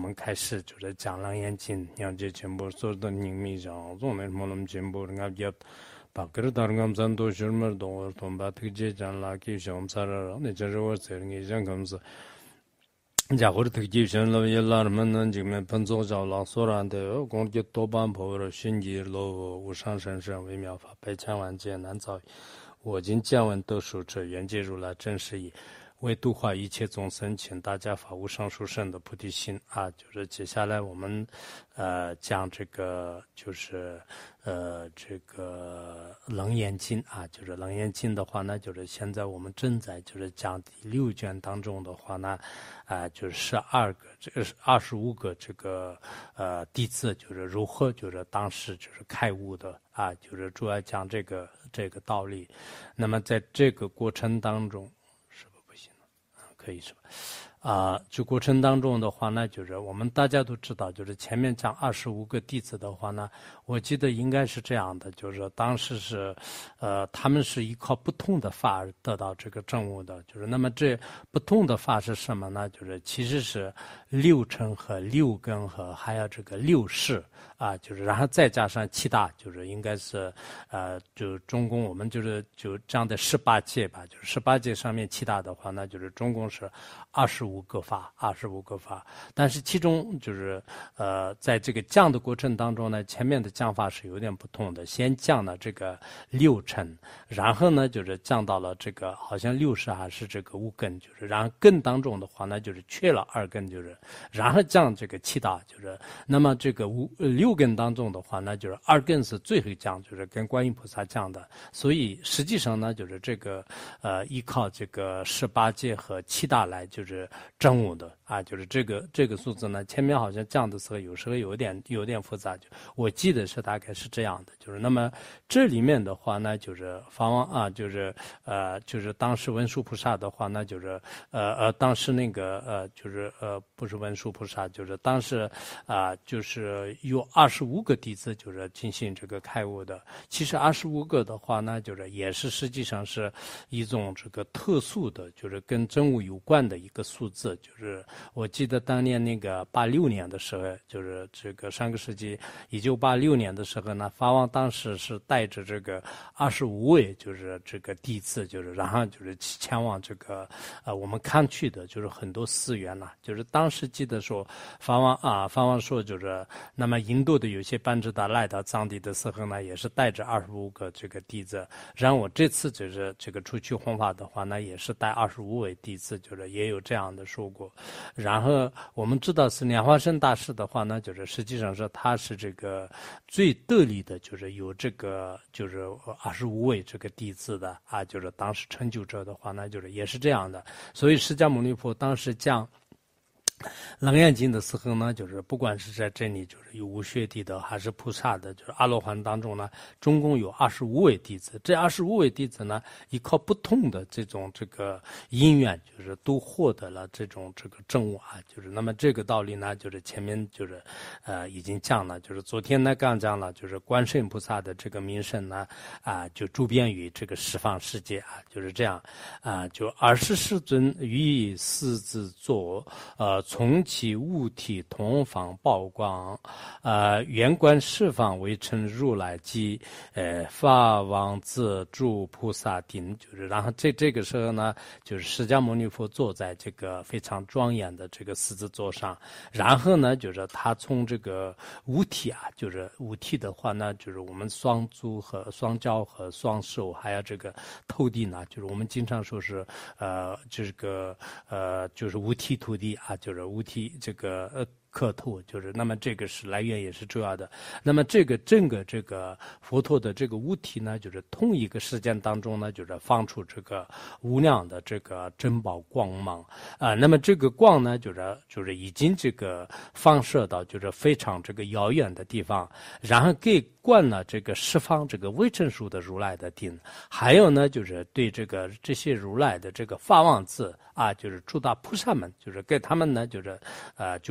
们开始就是讲楞严经，让这全部所有的人民上，总的我们全部人家也。밖으로 다른 감산도 실물 동을 돈바트게 잔라기 점사라 네 저거 세링이 장감서 자고르 특기 전로 일라르면 지금 번조자라 소란데요 공기 도반 보러 신기로 우상선선微妙法百千万劫难遭我今见闻得受者缘界如来真实义为度化一切众生，请大家发无上殊胜的菩提心啊！就是接下来我们讲这个就是这个楞严经啊，就是楞严经的话呢，就是现在我们正在就是讲第6卷当中的话呢，就是25个这个弟子就是如何就是当时就是开悟的啊，就是主要讲这个道理。那么在这个过程当中。可以是吧？这过程当中的话呢，就是我们大家都知道，就是前面讲25个弟子的话呢，我记得应该是这样的，就是当时是，他们是依靠不同的法而得到这个证悟的，就是那么这不同的法是什么呢？就是其实是6尘和6根和还有这个6识啊，就是然后再加上7大，就是应该是就中共我们就这样的18界吧，就是18界上面7大的话呢，就是中共是25个法，但是其中就是在这个降的过程当中呢，前面的降法是有点不同的，先降了这个6尘，然后呢就是降到了这个好像6识还是这个5根，就是然后根当中的话呢就是缺了2根，就是然后降这个7大，就是那么这个6根当中的话呢就是2根是最后降，就是跟观音菩萨降的，所以实际上呢就是这个依靠这个18界和7大来就是证悟的啊，就是这个数字呢，前面好像降的时候有时候有点复杂，就我记得是大概是这样的，就是那么这里面的话呢，就是法王啊，就是当时文殊菩萨的话呢，就是当时那个就是不是文殊菩萨，就是当时就是有25个弟子就是进行这个开悟的，其实25个的话呢，就是也是实际上是一种这个特殊的，就是跟真悟有关的一个数字，就是我记得当年那个86年的时候，就是这个上个世纪1986年的时候呢，法王当时是带着这个25位就是这个弟子，就是然后就是前往这个我们看去的就是很多寺院呐，就是当时记得说法王说就是那么印度的有些班智达来到藏地的时候呢，也是带着25个这个弟子，然后我这次就是这个出去弘法的话呢，也是带25位弟子，就是也有这样的说过。然后我们知道是莲花生大师的话呢，就是实际上是他是这个最得力的，就是有这个就是25位这个弟子的啊，就是当时成就者的话呢，就是也是这样的。所以释迦牟尼佛当时讲楞严经的时候呢，就是不管是在这里就是有无学弟的还是菩萨的，就是阿罗汉当中呢，总共有25位弟子。这25位弟子呢，依靠不同的这种这个因缘，就是都获得了这种这个证悟啊。就是那么这个道理呢，就是前面就是已经讲了，就是昨天呢刚讲了，就是观世音菩萨的这个名声呢就周遍于这个十方世界啊，就是这样就24尊于狮子座从其物体同方曝光，圆观十方为称如来即法王子住菩萨顶，就是然后这个时候呢，就是释迦牟尼佛坐在这个非常庄严的这个狮子座上，然后呢，就是他从这个五体啊，就是五体的话呢，就是我们双足和双脚和双手，还有这个头地呢，就是我们经常说是这个就是五体投地啊，就是五体这个磕头，就是那么这个是来源也是主要的。那么这个整个这个佛陀的这个五体呢，就是同一个时间当中呢，就是放出这个无量的这个珍宝光芒那么这个光呢，就是已经这个放射到就是非常这个遥远的地方，然后给灌了这个十方这个未成熟的如来的顶，还有呢就是对这些如来的这个法王子啊，就是诸大菩萨们，就是给他们呢就是就灌了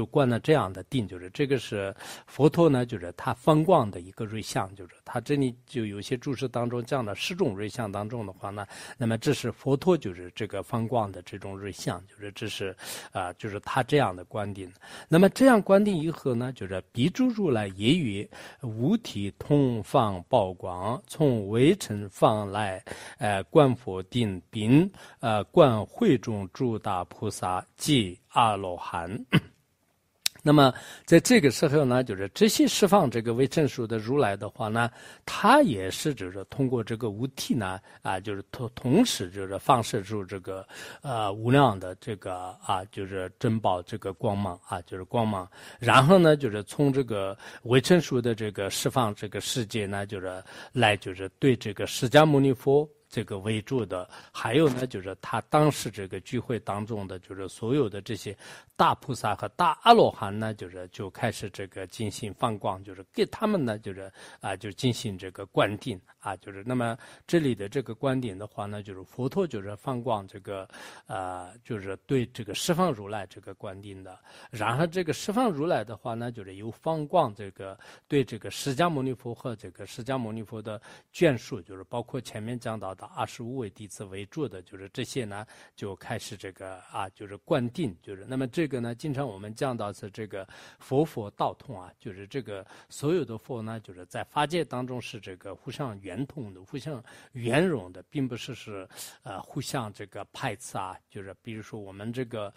这样的定，就是这个是佛陀呢，就是他放光的一个瑞相，就是他这里就有些注释当中讲的10种瑞相当中的话呢，那么这是佛陀就是这个放光的这种瑞相，就是这是就是他这样的观点。那么这样观点以后呢，就是彼诸如来也曰：五体同放报光，从微尘放来，观佛定并观会中诸大菩萨即阿罗汉。那么在这个时候呢，就是这些释放这个微尘数的如来的话呢，他也是就是通过这个无体呢就是同时就是放射出这个无量的这个就是珍宝这个光芒就是光芒，然后呢就是从这个微尘数的这个释放这个世界呢，就是来就是对这个释迦牟尼佛这个为主的，还有呢，就是他当时这个聚会当中的，就是所有的这些大菩萨和大阿罗汉呢，就开始这个进行放光，就是给他们呢，就是就进行这个灌顶就是那么这里的这个观点的话呢，就是佛陀就是放光这个就是对这个十方如来这个观定的，然后这个十方如来的话呢，就是由放光这个对这个释迦牟尼佛和这个释迦牟尼佛的眷属，就是包括前面讲到的25位弟子为主的，就是这些呢就开始这个就是灌顶，就是那么这个呢，经常我们讲到是这个佛道通就是这个所有的佛呢，就是在法界当中是这个互相圆通的，互相圆融的，并不是互相这个排斥就是比如说我们这个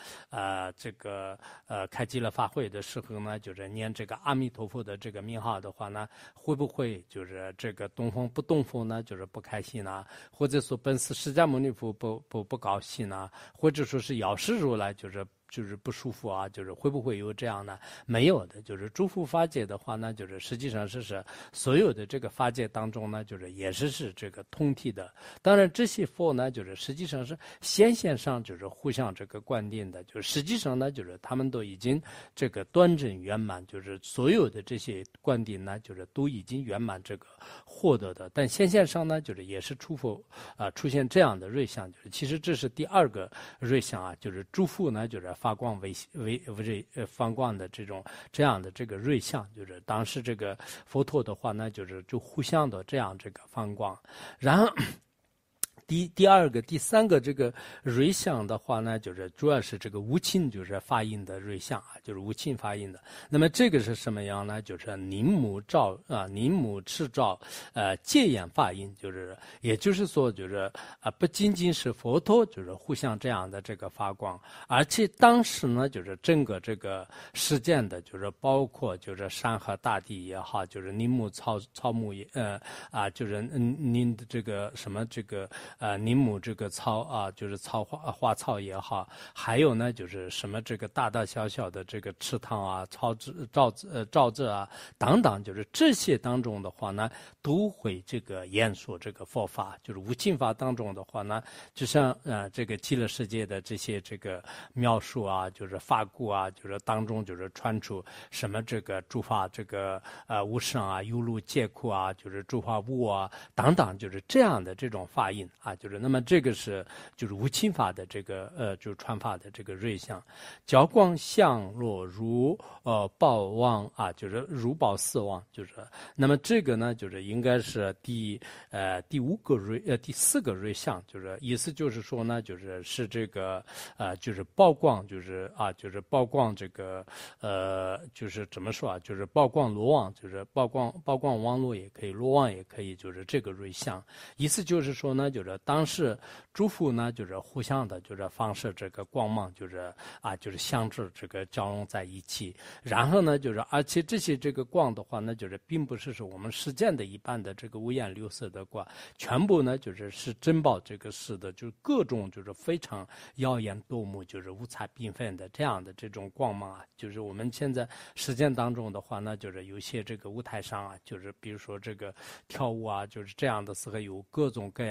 开极乐法会的时候呢，就是念这个阿弥陀佛的这个名号的话呢，会不会就是这个东风不动佛呢，就是不开心或者说本师释迦牟尼佛不高兴或者说是药师如来就是不舒服就是会不会有这样呢？没有的，就是诸佛法界的话呢，就是实际上是所有的这个法界当中呢，就是也是这个通体的。当然这些佛呢，就是实际上是显现上就是互相这个观点的，就是实际上呢，就是他们都已经这个端正圆满，就是所有的这些观点呢，就是都已经圆满这个获得的。但显现上呢，就是也是诸佛出现这样的瑞相，就是其实这是第二个瑞相就是诸佛呢，就是发光放光的这样的这个瑞相，就是当时这个佛陀的话呢，就互相的这样这个放光，然后。第二个、第三个这个瑞相的话呢，就是主要是这个无尽就是发音的瑞相就是无尽发音的。那么这个是什么样呢？就是宁母赤照戒眼发音，就是也就是说就是不仅仅是佛陀就是互相这样的这个发光，而且当时呢就是整个这个事件的，就是包括就是山河大地也好，就是宁母草木也就是您的这个什么这个。宁母这个草就是花草也好，还有呢就是什么这个大大小小的这个池塘沼泽等等，就是这些当中的话呢，都会这个演说这个佛法，就是无尽法当中的话呢，就像这个极乐世界的这些这个描述就是法故就是当中就是传出什么这个诸法这个无生有漏皆苦就是诸法无我等等，就是这样的这种法音就是那么这个就是无尽法的这个就是传法的这个瑞相，教光相落如报王就是如报四王，就是那么这个呢就是应该是第四个瑞相，就是意思就是说呢是这个就是曝光就是曝光这个就是怎么说就是曝光罗网，就是曝光网络也可以，罗网也可以，就是这个瑞相，意思就是说呢就是当时诸佛呢就是互相的就是放射这个光芒，就是就是相知这个交融在一起，然后呢就是而且这些这个光的话呢就是并不是说我们实践的一般的这个五颜六色的光，全部呢是珍宝这个是的，就是各种就是非常耀眼夺目，就是五彩缤纷的这样的这种光芒就是我们现在实践当中的话呢，就是有些这个舞台上就是比如说这个跳舞就是这样的时候有各种各样的那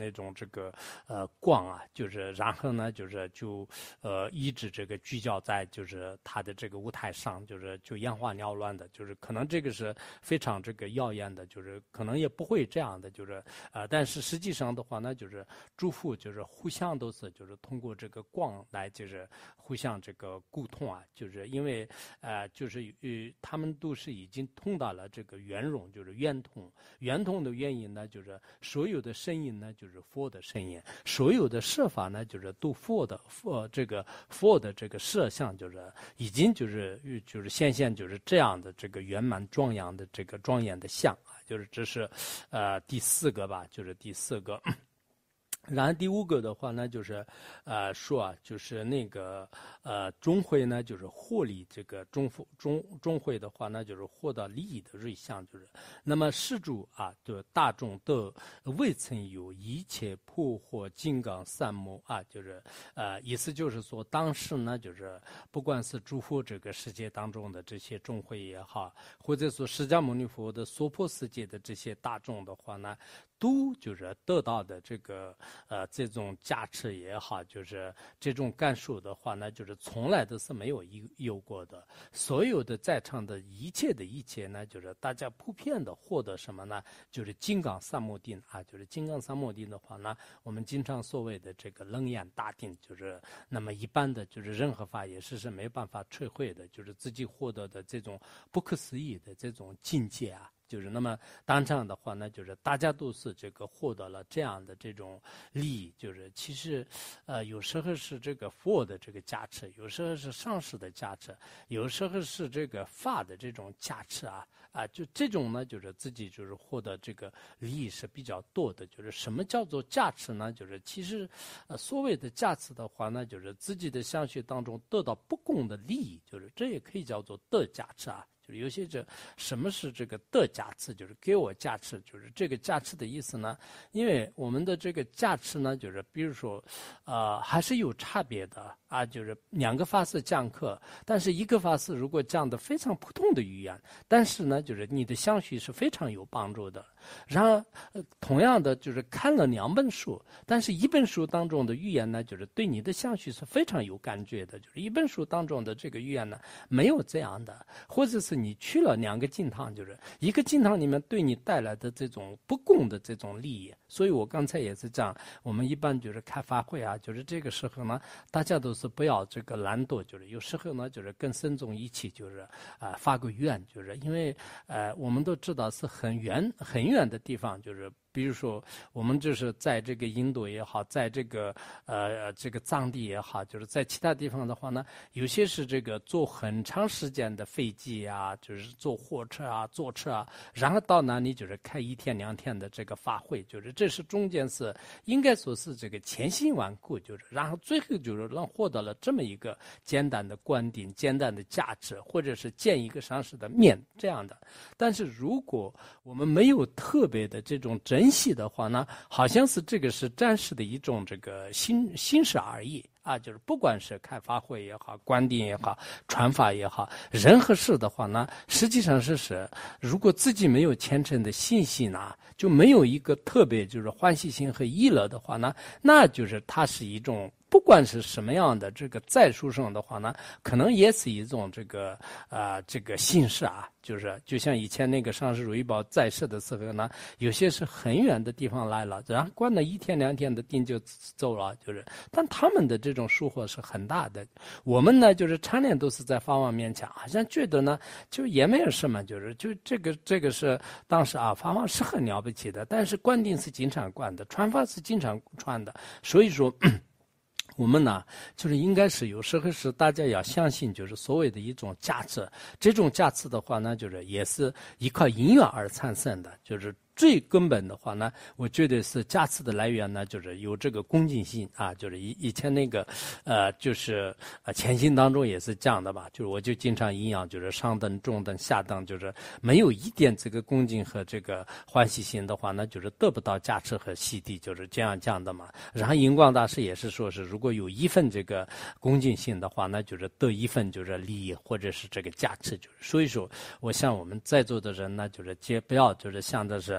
那种这个光啊，就是然后呢一直这个聚焦在就是它的这个舞台上，就眼花缭乱的，就是可能这个是非常这个耀眼的，就是可能也不会这样的，就是但是实际上的话呢，就是诸佛就是互相都是就是通过这个光来就是互相这个沟通啊，就是因为就是他们都是已经通到了这个圆融，就是圆通。圆通的原因呢，就是所有的声音呢就是佛的声音，所有的设法呢就是都佛的这个摄像，就是已经就是显现就是这样的这个圆满庄严的这个庄严的像啊，就是这是第4个吧，就是第4个。然后第5个的话呢，就是说啊，就是那个中会呢，就是获利这个中会的话呢，就是获得利益的瑞相，就是那么施主啊，就大众都未曾有一切破获金刚三摩啊，就是意思就是说，当时呢，就是不管是诸佛这个世界当中的这些中会也好，或者说释迦牟尼佛的娑婆世界的这些大众的话呢，都就是得到的这个这种加持也好，就是这种感受的话呢，就是从来都是没有过的。所有的在场的一切呢，就是大家普遍的获得什么呢？就是金刚三摩定啊，就是金刚三摩定的话呢，我们经常所谓的这个楞严大定，就是那么一般的就是任何法也是没办法摧毁的，就是自己获得的这种不可思议的这种境界啊。就是那么当这样的话呢，就是大家都是这个获得了这样的这种利益，就是其实有时候是这个佛的这个加持，有时候是上师的加持，有时候是这个法的这种加持啊，就这种呢，就是自己就是获得这个利益是比较多的。就是什么叫做加持呢？就是其实所谓的加持的话呢，就是自己的相续当中得到不共的利益，就是这也可以叫做得加持啊。有些什么是这个的加持，就是给我加持，就是这个加持的意思呢？因为我们的这个加持呢，就是比如说还是有差别的啊，就是2个法师讲课，但是一个法师如果讲的非常普通的语言，但是呢就是你的相续是非常有帮助的。然后同样的就是看了2本书，但是一本书当中的语言呢，就是对你的相续是非常有感觉的，就是一本书当中的这个语言呢没有这样的，或者是你去了2个经堂，就是一个经堂里面对你带来的这种不共的这种利益。所以我刚才也是讲，我们一般就是开法会啊，就是这个时候呢，大家都是不要这个懒惰，就是有时候呢，就是跟僧众一起，就是发个愿，就是因为我们都知道是很远的地方，就是比如说我们就是在这个印度也好，在这个藏地也好，就是在其他地方的话呢，有些是这个坐很长时间的飞机啊，就是坐火车啊，坐车啊，然后到那里就是开1天2天的这个法会，就是这是中间是应该说是这个千辛万苦，就是然后最后就是让获得了这么一个简单的观点、简单的价值，或者是见一个上师的面这样的。但是如果我们没有特别的这种珍惜的话呢，好像是这个是暂时的一种这个心事而已啊，就是不管是开法会也好，观点也好，传法也好，任何事的话呢，实际上是如果自己没有虔诚的信心呢，就没有一个特别就是欢喜心和意乐的话呢，那就是它是一种不管是什么样的这个在书上的话呢，可能也是一种这个形式啊，就是就像以前那个上师如意宝在世的时候呢，有些是很远的地方来了，然后关了1天2天的定就走了，就是但他们的这种收获是很大的。我们呢就是常年都是在法王面前，好像觉得呢就也没有什么，就这个是当时啊法王是很了不起的，但是灌顶是经常灌的，传法是经常传的，所以说我们呢，就是应该是有时候是大家要相信，就是所谓的一种价值。这种价值的话呢，就是也是依靠因缘而产生的，就是最根本的话呢，我觉得是价值的来源呢，就是有这个恭敬心啊，就是以前那个就是潜心当中也是这样的吧，就是我就经常引养，就是上等、中等、下等，就是没有一点这个恭敬和这个欢喜心的话呢，就是得不到加持和洗涤，就是这样讲的嘛。然后印光大师也是说是，如果有一份这个恭敬心的话，那就是得一份就是利益或者是这个价值，就是所以说，我想我们在座的人呢，就是不要就是想的是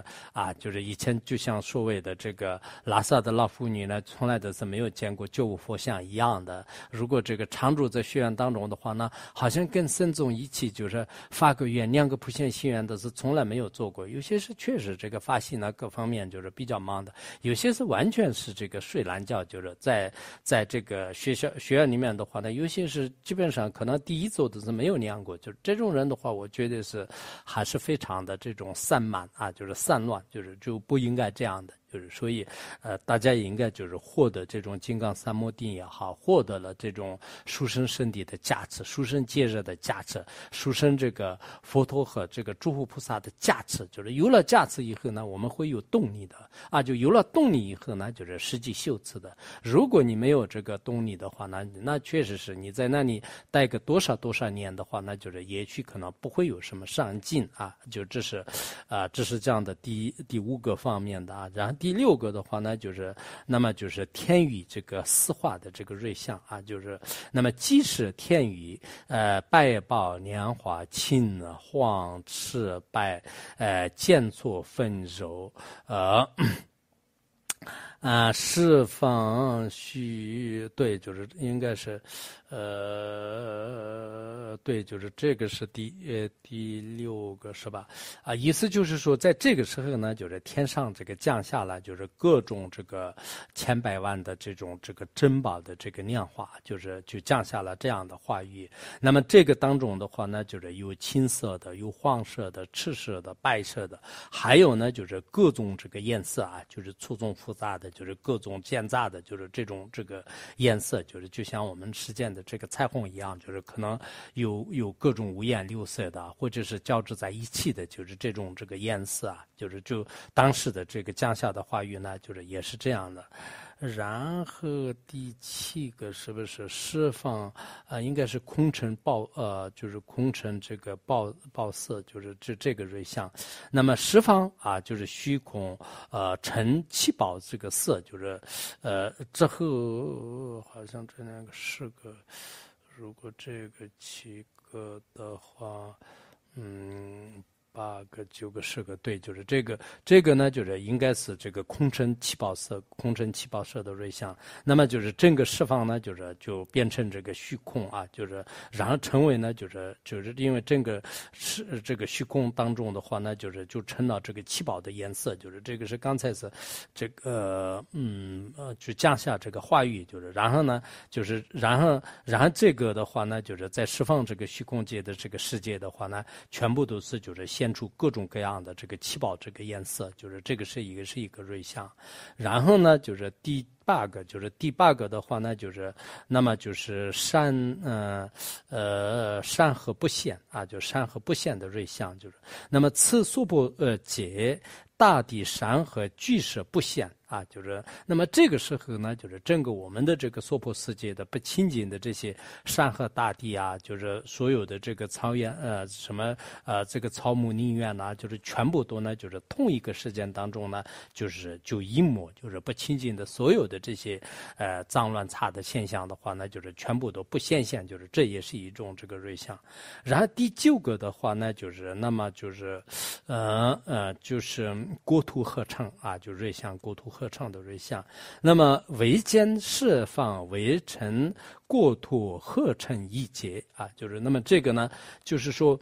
就是以前就像所谓的这个拉萨的老妇女呢，从来都是没有见过九五佛像一样的。如果这个常住在学院当中的话呢，好像跟僧众一起就是发个愿、念个普贤心愿的是从来没有做过。有些是确实这个发心呢各方面就是比较忙的，有些是完全是这个睡懒觉，就是在这个学院里面的话呢，有些是基本上可能第一周都是没有念过。就是这种人的话，我觉得是还是非常的这种散漫就是散乱，就不应该这样的。就是所以，大家也应该就是获得这种金刚三摩定也好，获得了这种殊胜圣谛的加持、殊胜戒热的加持、殊胜这个佛陀和这个诸佛菩萨的加持。就是有了加持以后呢，我们会有动力的就有了动力以后呢，就是实际修持的。如果你没有这个动力的话呢，那确实是你在那里待个多少年的话，那就是也许可能不会有什么上进就这是这样的第五个方面的然后第六个的话呢，就是那么就是天宇这个四化的这个瑞相就是那么即使天宇拜报莲花青黄赤白剑错分柔释放对，就是应该是对，就是这个是第六个是吧？意思就是说，在这个时候呢，就是天上这个降下来，就是各种这个千百万的这个珍宝的这个量化，就降下了这样的话语。那么这个当中的话呢，就是有青色的，有黄色的、赤色的、白色的，还有呢就是各种这个颜色就是错综复杂的，就是各种间杂的，就是这个颜色，就是就像我们实践的这个彩虹一样，就是可能有各种五颜六色的，或者是交织在一起的，就是这个颜色就当时的这个降下的话语呢，就是也是这样的。然后第七个是不是释放应该是空尘就是空尘这个报色，就是这个瑞相。那么十方就是虚空成七宝这个色，就是之后好像这两个是个，如果这个七个的话8个、9个、10个，对，就是这个呢，就是应该是这个空尘七宝色的瑞相。那么就是整个释放呢，就变成这个虚空就是然后成为呢，就是因为整个是这个虚空当中的话呢，就成了这个七宝的颜色，就是这个是刚才是这个就降下这个话语，就是然后呢，就是然后这个的话呢，就是在释放这个虚空界的这个世界的话呢，全部都是就是现出各种各样的这个七宝这个颜色，就是这个是一个瑞相。然后呢，就是第八个的话呢，就是那么就是山河不现就山河不现的瑞相，就是那么此娑婆界大地山河俱是不现就是那么这个时候呢，就是整个我们的这个娑婆世界的不清净的这些山河大地就是所有的这个草原什么这个草木林苑就是全部都呢，就是同一个时间当中呢，就一抹就是不清净的所有的这些脏乱差的现象的话呢，就是全部都不显现，就是这也是一种这个瑞相。然后第9个的话呢，就是那么就是就是国土合成就瑞相国土合成的瑞相。那么唯见释放为成国土合成一劫就是那么这个呢，就是说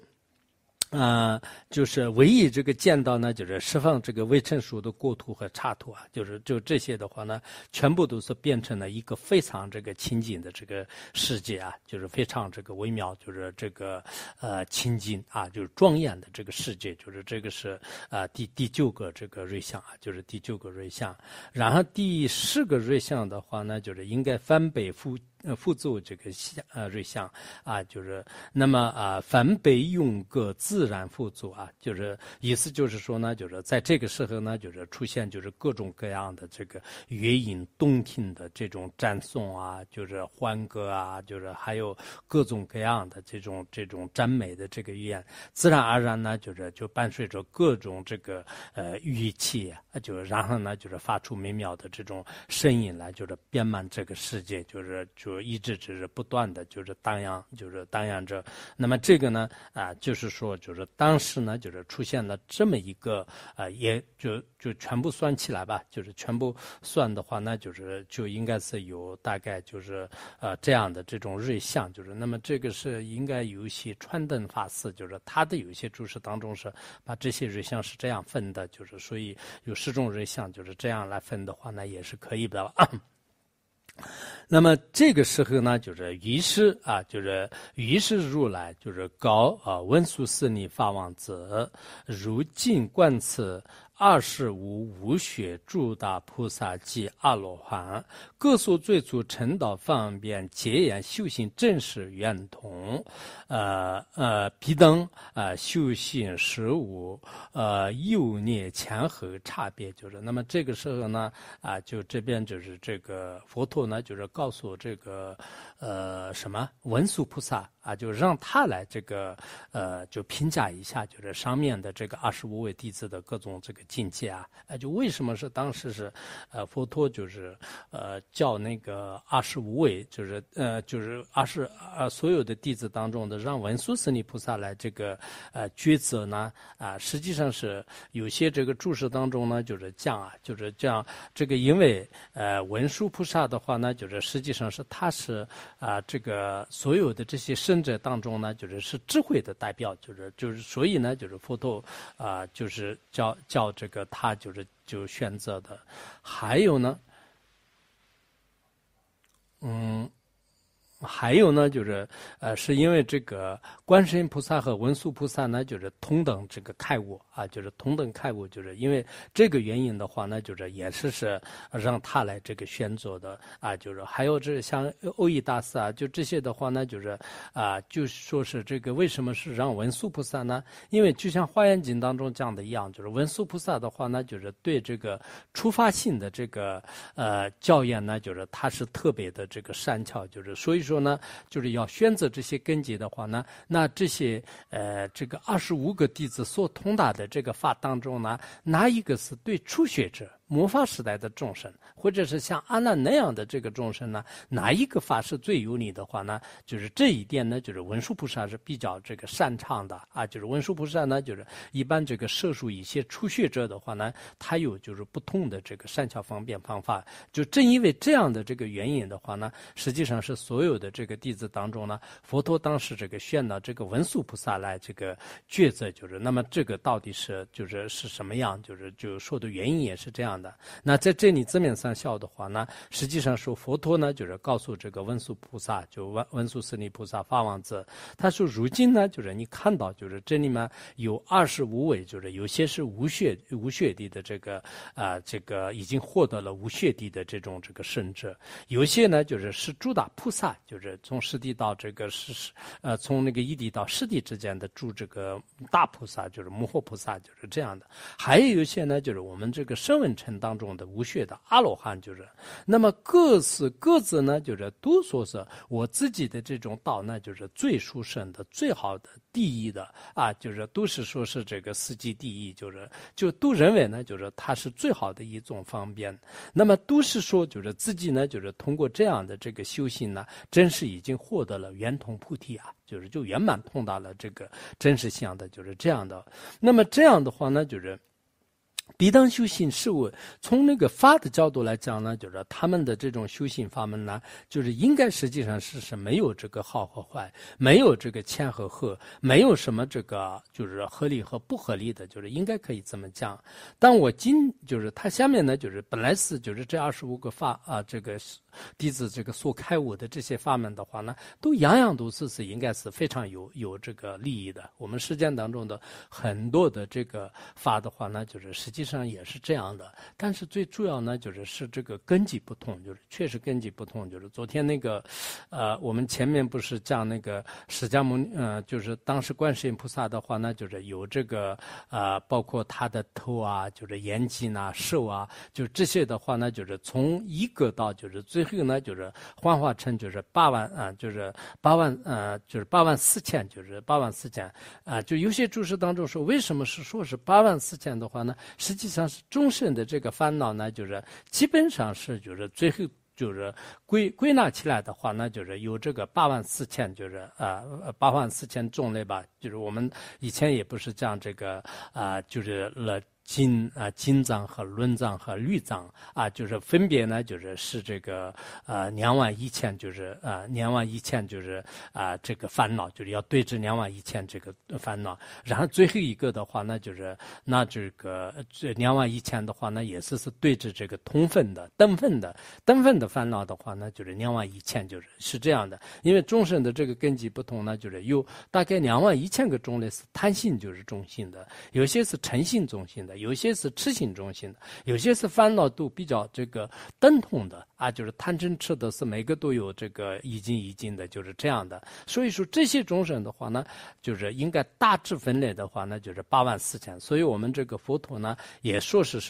就是唯一这个见到呢，就是释放这个未成熟的国土和刹土就这些的话呢，全部都是变成了一个非常这个清净的这个世界就是非常这个微妙，就是这个清净就是庄严的这个世界，就是这个是第9个这个瑞相就是第9个瑞相。然后第10个瑞相的话呢，就是应该翻北辅助这个瑞相就是那么翻北用个自然辅助就是意思就是说呢，就是在这个时候呢，就是出现就是各种各样的这个乐音动听的这种赞颂就是欢歌就是还有各种各样的这种赞美的这个语言，自然而然呢，就伴随着各种这个语气就是然后呢，就是发出美妙的这种声音来，就是遍满这个世界，就就一直只是不断的就是荡漾着。那么这个呢就是说就是当时呢就是出现了这么一个也就全部算起来吧，就是全部算的话，那就应该是有大概就是这样的这种瑞相，就是那么这个是应该有一些川灯法师，就是他的有一些注释当中是把这些瑞相是这样分的，就是所以有10种瑞相就是这样来分的话，那也是可以的。那么这个时候呢，就是于是如来就是告文殊师利法王子，如今观此25无学诸大菩萨及阿罗汉，各所最初成道方便结言修行正是圆通，彼等修行实无幼年前后差别，就是那么这个时候呢就这边就是这个佛陀呢就是告诉这个文殊菩萨就让他来这个就评价一下，就是上面的这个25位弟子的各种这个境界就为什么是当时是佛陀就是叫那个25位就是所有的弟子当中的让文殊师利菩萨来这个抉择呢实际上是有些这个注释当中呢就是讲就是这样，这个因为文殊菩萨的话呢就是实际上是他是这个所有的这些圣者当中呢就是智慧的代表，就是所以呢就是佛陀就是叫这个他就选择的。还有呢就是是因为这个观世音菩萨和文殊菩萨呢就是同等这个开悟就是同等开悟，就是因为这个原因的话呢就是也是让他来这个选择的就是还有这像欧义大师就这些的话呢就是就说是这个为什么是让文殊菩萨呢？因为就像华严经当中讲的一样，就是文殊菩萨的话呢就是对这个出发性的这个教言呢就是他是特别的这个善巧，就是所以说呢就是要选择这些根基的话呢，那这些这个25个弟子所通达的这个法当中呢，哪一个是对初学者末法时代的众生，或者是像阿难那样的这个众生呢，哪一个法是最有利的话呢，就是这一点呢就是文殊菩萨是比较这个擅长的就是文殊菩萨呢就是一般这个摄入一些初学者的话呢，他有就是不同的这个善巧方便方法，就正因为这样的这个原因的话呢，实际上是所有的这个弟子当中呢，佛陀当时这个选了这个文殊菩萨来这个抉择，就是那么这个到底是是什么样，就说的原因也是这样的。那在这里字面上笑的话呢，实际上说佛陀呢就是告诉这个文殊菩萨，就文殊师利菩萨法王子，他说如今呢就是你看到就是这里面有25位，就是有些是无血地的这个这个已经获得了无血地的这种这个圣者，有些呢就是诸大菩萨，就是从实地到这个从那个一地到十地之间的诸这个大菩萨，就是摩诃菩萨，就是这样的。还有一些呢就是我们这个声闻乘当中的无血的阿罗汉，就是那么各自呢就是都说是我自己的这种道呢就是最殊胜的最好的第一的就是都是说是这个四季第一，就都认为呢就是它是最好的一种方便，那么都是说就是自己呢就是通过这样的这个修行呢真是已经获得了圆通菩提就圆满通达了这个真实相的，就是这样的。那么这样的话呢就是彼等修行事物，从那个法的角度来讲呢，就是他们的这种修行法门呢，就是应该实际上是没有这个好和坏，没有这个谦和和，没有什么这个就是合理和不合理的，就是应该可以这么讲。但我就是他下面呢，就是本来是就是这25个法这个弟子这个所开悟的这些法门的话呢，都样样都是应该是非常有这个利益的。我们实践当中的很多的这个法的话呢，就是实际上也是这样的，但是最主要呢是这个根基不同，就是确实根基不同。就是昨天那个我们前面不是讲那个释迦牟尼就是当时观世音菩萨的话呢，就是有这个包括他的头就是眼睛手就这些的话呢，就是从一个到就是最后呢就是幻化成就是8万就是8万就是8万4千，就是8万4千就有些注释当中说为什么是说是8万4千的话呢，实际上是众生的这个烦恼呢，就是基本上是就是最后就是归纳起来的话，那就是有这个84000，就是84000种类吧，就是我们以前也不是讲这个就是金藏和轮藏和律藏就是分别呢是这个21000，就是21000，就是这个烦恼，就是要对治21000这个烦恼。然后最后一个的话呢，就是那这21000的话呢，也是对治这个同分的灯分的烦恼的话呢，就是21000，是这样的。因为众生的这个根基不同呢，就是有大概21000个种类是贪性就是中性的，有些是嗔性中性的，有些是痴性中性的，有些是烦恼都比较这个等同的就是贪嗔痴的是每个都有这个一斤的，就是这样的。所以说这些众生的话呢，就是应该大致分类的话呢，就是84000。所以我们这个佛陀呢也说是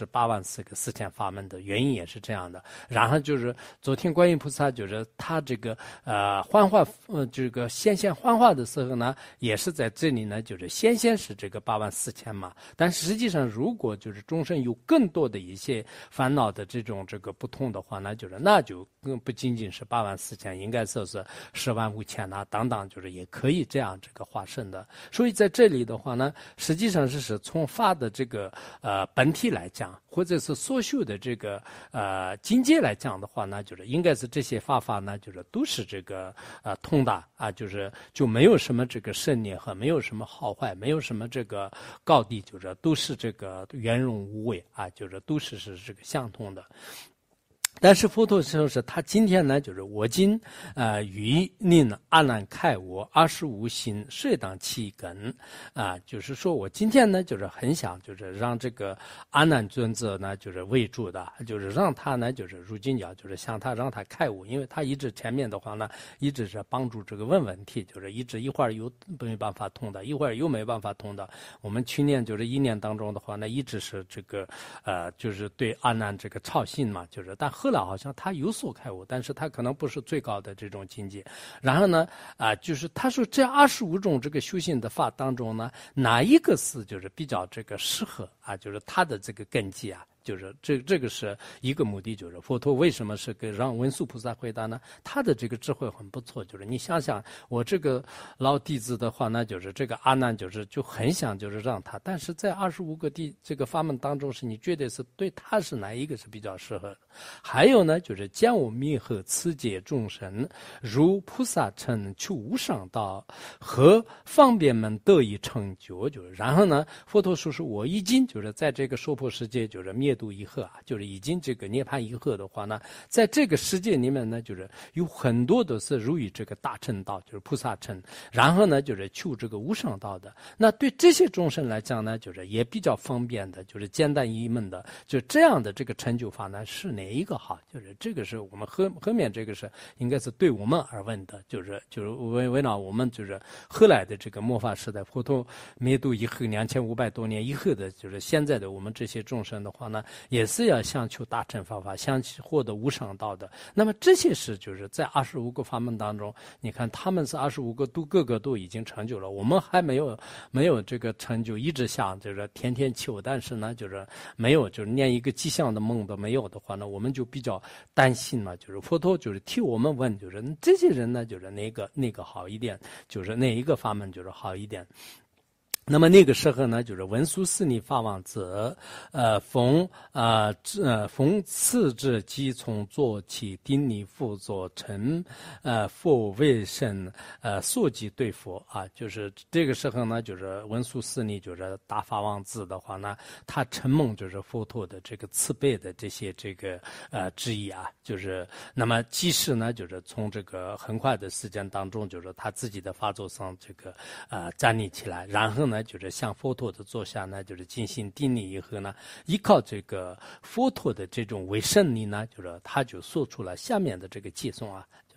84000法门的原因也是这样的。然后就是昨天观音菩萨就是他这个幻化这个显现幻化的时候呢，也是在这里呢，就是显现是这个84000嘛。但实际上如果就是众生有更多的一些烦恼的这个不同的话呢，那就更不仅仅是84000，应该说是105000等等，就是也可以这样这个化身的。所以在这里的话呢，实际上是从法的这个本体来讲，或者是所修的这个境界来讲的话呢，就是应该是这些法呢，就是都是这个通达就没有什么这个胜劣和没有什么好坏，没有什么这个高低，就是都是这个圆融无为就是都是这个相同的。但是佛陀说是他今天呢，就是我今于令阿难开悟25心睡当其根就是说我今天呢，就是很想就是让这个阿难尊者呢，就是为主的，就是让他呢，就是入经教，就是向他让他开悟。因为他一直前面的话呢，一直是帮助这个问题，就是一直一会儿又没办法通的，一会儿又没办法通的。我们去年就是1年当中的话呢，一直是这个就是对阿难这个操心嘛，就是但后来好像他有所开悟，但是他可能不是最高的这种境界。然后呢就是他说这25种这个修行的法当中呢，哪一个是就是比较这个适合就是他的这个根基就是这个是一个目的，就是佛陀为什么是给让文殊菩萨回答呢？他的这个智慧很不错，就是你想想我这个老弟子的话呢，就是这个阿难就很想就是让他，但是在25个这个法门当中，是你觉得是对他是哪一个是比较适合的？还有呢，就是将我灭和此界众生如菩萨乘求无上道和方便门得以成就，就是然后呢，佛陀说是我已经就是在这个娑婆世界就是灭度以后就是已经这个涅槃以后的话呢，在这个世界里面呢，就是有很多都是入于这个大乘道，就是菩萨乘，然后呢就是求这个无上道的。那对这些众生来讲呢，就是也比较方便的，就是简单易门的，就这样的这个成就法呢，是哪一个好？就是这个是我们后面这个是应该是对我们而问的，就是为了我们就是后来的这个末法时代，佛陀灭度以后2500多年以后的，就是现在的我们这些众生的话呢，也是要想求大乘方法，想获得无上道的。那么这些是就是在25个法门当中，你看他们是25个个个都已经成就了，我们还没有这个成就，一直想就是天天求，但是呢就是没有，就是连一个吉祥的梦都没有的话呢，我们就比较担心嘛。就是佛陀就是替我们问，就是这些人呢，就是那个好一点，就是哪一个法门就是好一点。那么那个时候呢，就是文殊师利法王子，逢次至即从坐起，顶礼复坐成，复为身，所即对佛就是这个时候呢，就是文殊师利就是大法王子的话呢，他承蒙就是佛陀的这个慈悲的这些这个旨意就是那么即使呢，就是从这个很快的时间当中，就是他自己的法座上这个站立起来，然后呢。就是向佛陀的座下呢，就是进行顶礼以后呢，依靠这个佛陀的这种为胜力呢，就是他就说出了下面的这个偈颂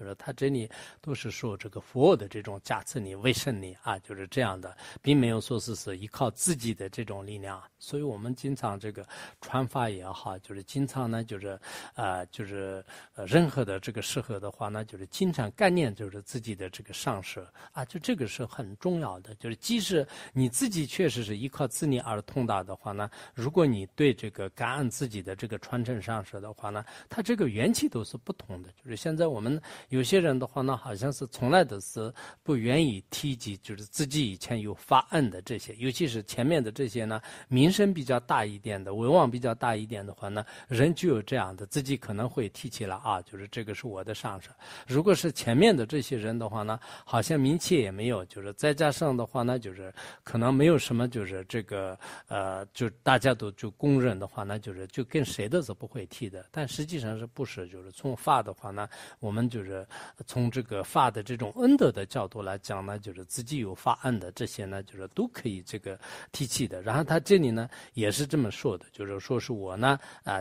就是他这里都是受这个佛的这种加持力、威胜力啊，就是这样的，并没有说是依靠自己的这种力量。所以我们经常这个传法也好，就是经常呢，就是任何的这个适合的话呢，就是经常概念就是自己的这个上师啊，就这个是很重要的。就是即使你自己确实是依靠自力而通达的话呢，如果你对这个感恩自己的这个传承上师的话呢，他这个元气都是不同的。就是现在我们有些人的话呢，好像是从来都是不愿意提及，就是自己以前有发恩的这些，尤其是前面的这些呢，名声比较大一点的，威望比较大一点的话呢，人就有这样的，自己可能会提起了啊，就是这个是我的上师。如果是前面的这些人的话呢，好像名气也没有，就是再加上的话呢，就是可能没有什么，就是这个就大家都就公认的话呢，就是就跟谁的是不会提的。但实际上是不是？就是从法的话呢，我们就是从这个法的这种恩德的角度来讲呢，就是自己有发恩的这些呢，就是都可以这个提起的。然后他这里呢也是这么说的，就是说是我呢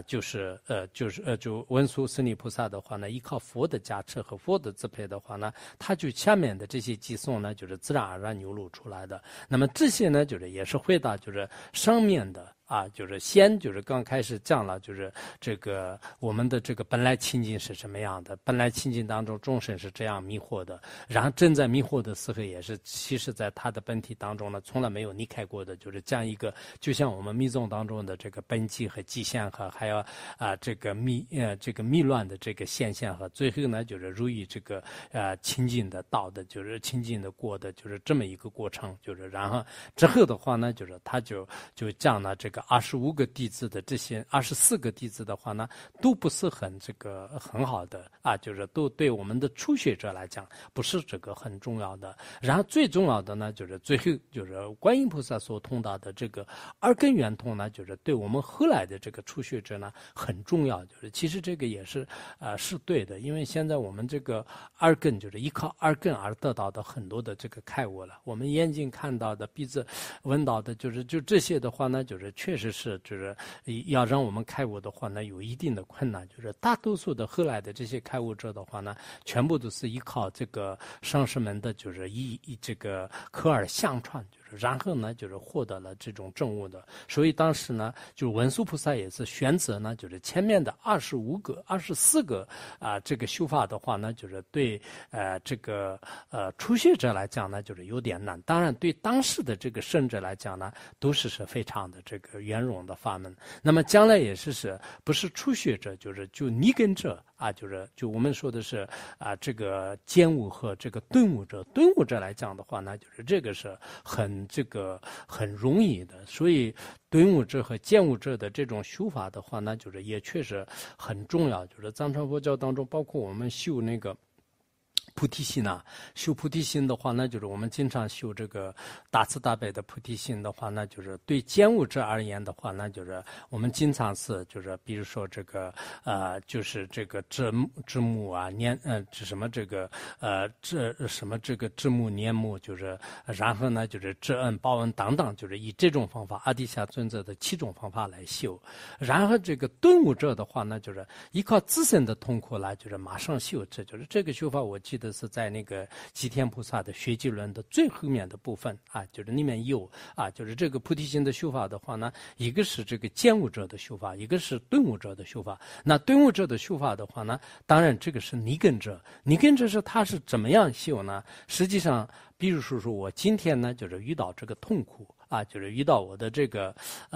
就文殊师利菩萨的话呢，依靠佛的加持和佛的支配的话呢，他就下面的这些偈颂呢，就是自然而然流露出来的。那么这些呢，就是也是回答就是上面的。啊，就是先就是刚开始讲了，就是这个我们的这个本来情境是什么样的，本来情境当中众生是这样迷惑的，然后正在迷惑的时候也是，其实在他的本体当中呢，从来没有离开过的，就是这样一个，就像我们密宗当中的这个本际和迹象和还有这个迷乱的这个现象和最后呢就是如意这个清净的道的，就是清净的过的，就是这么一个过程，就是然后之后的话呢，就是他就讲了这个。25个弟子的这些24个弟子的话呢，都不是很好的啊，就是都对我们的初学者来讲不是这个很重要的。然后最重要的呢，就是最后就是观音菩萨所通达的这个二根圆通呢，就是对我们后来的这个初学者呢很重要。就是其实这个也是是对的，因为现在我们这个二根就是依靠二根而得到的很多的这个开悟了。我们眼睛看到的、鼻子闻到的，就这些的话呢，就是确实是就是要让我们开悟的话呢，有一定的困难。就是大多数的后来的这些开悟者的话呢，全部都是依靠这个上师们的，就是这个口耳相传。然后呢，就是获得了这种证悟的。所以当时呢，就是文殊菩萨也是选择呢，就是前面的24个这个修法的话呢，就是对这个初学者来讲呢，就是有点难。当然，对当时的这个圣者来讲呢，都是非常的这个圆融的法门。那么将来也是不是初学者，就尼根者。就我们说的是这个见悟和这个顿悟者，顿悟者来讲的话呢，就是这个是很容易的。所以顿悟者和见悟者的这种修法的话呢，就是也确实很重要。就是藏传佛教当中，包括我们修那个菩提心啊，修菩提心的话呢，就是我们经常修这个大慈大悲的菩提心的话呢，就是对见悟者而言的话呢，就是我们经常是就是比如说这个就是这个知目啊什么这个这个知目念目，就是然后呢就是知恩报恩等等，就是以这种方法阿底峡尊者的7种方法来修。然后这个顿悟者的话呢，就是依靠自身的痛苦来就是马上修，就是这个修法我记得是在那个吉天菩萨的学记论的最后面的部分啊，就是里面有就是这个菩提心的修法的话呢，一个是这个见悟者的修法，一个是顿悟者的修法。那顿悟者的修法的话呢，当然这个是尼根者，尼根者是他是怎么样修呢？实际上，比如说我今天呢，就是遇到这个痛苦。就是遇到我的这个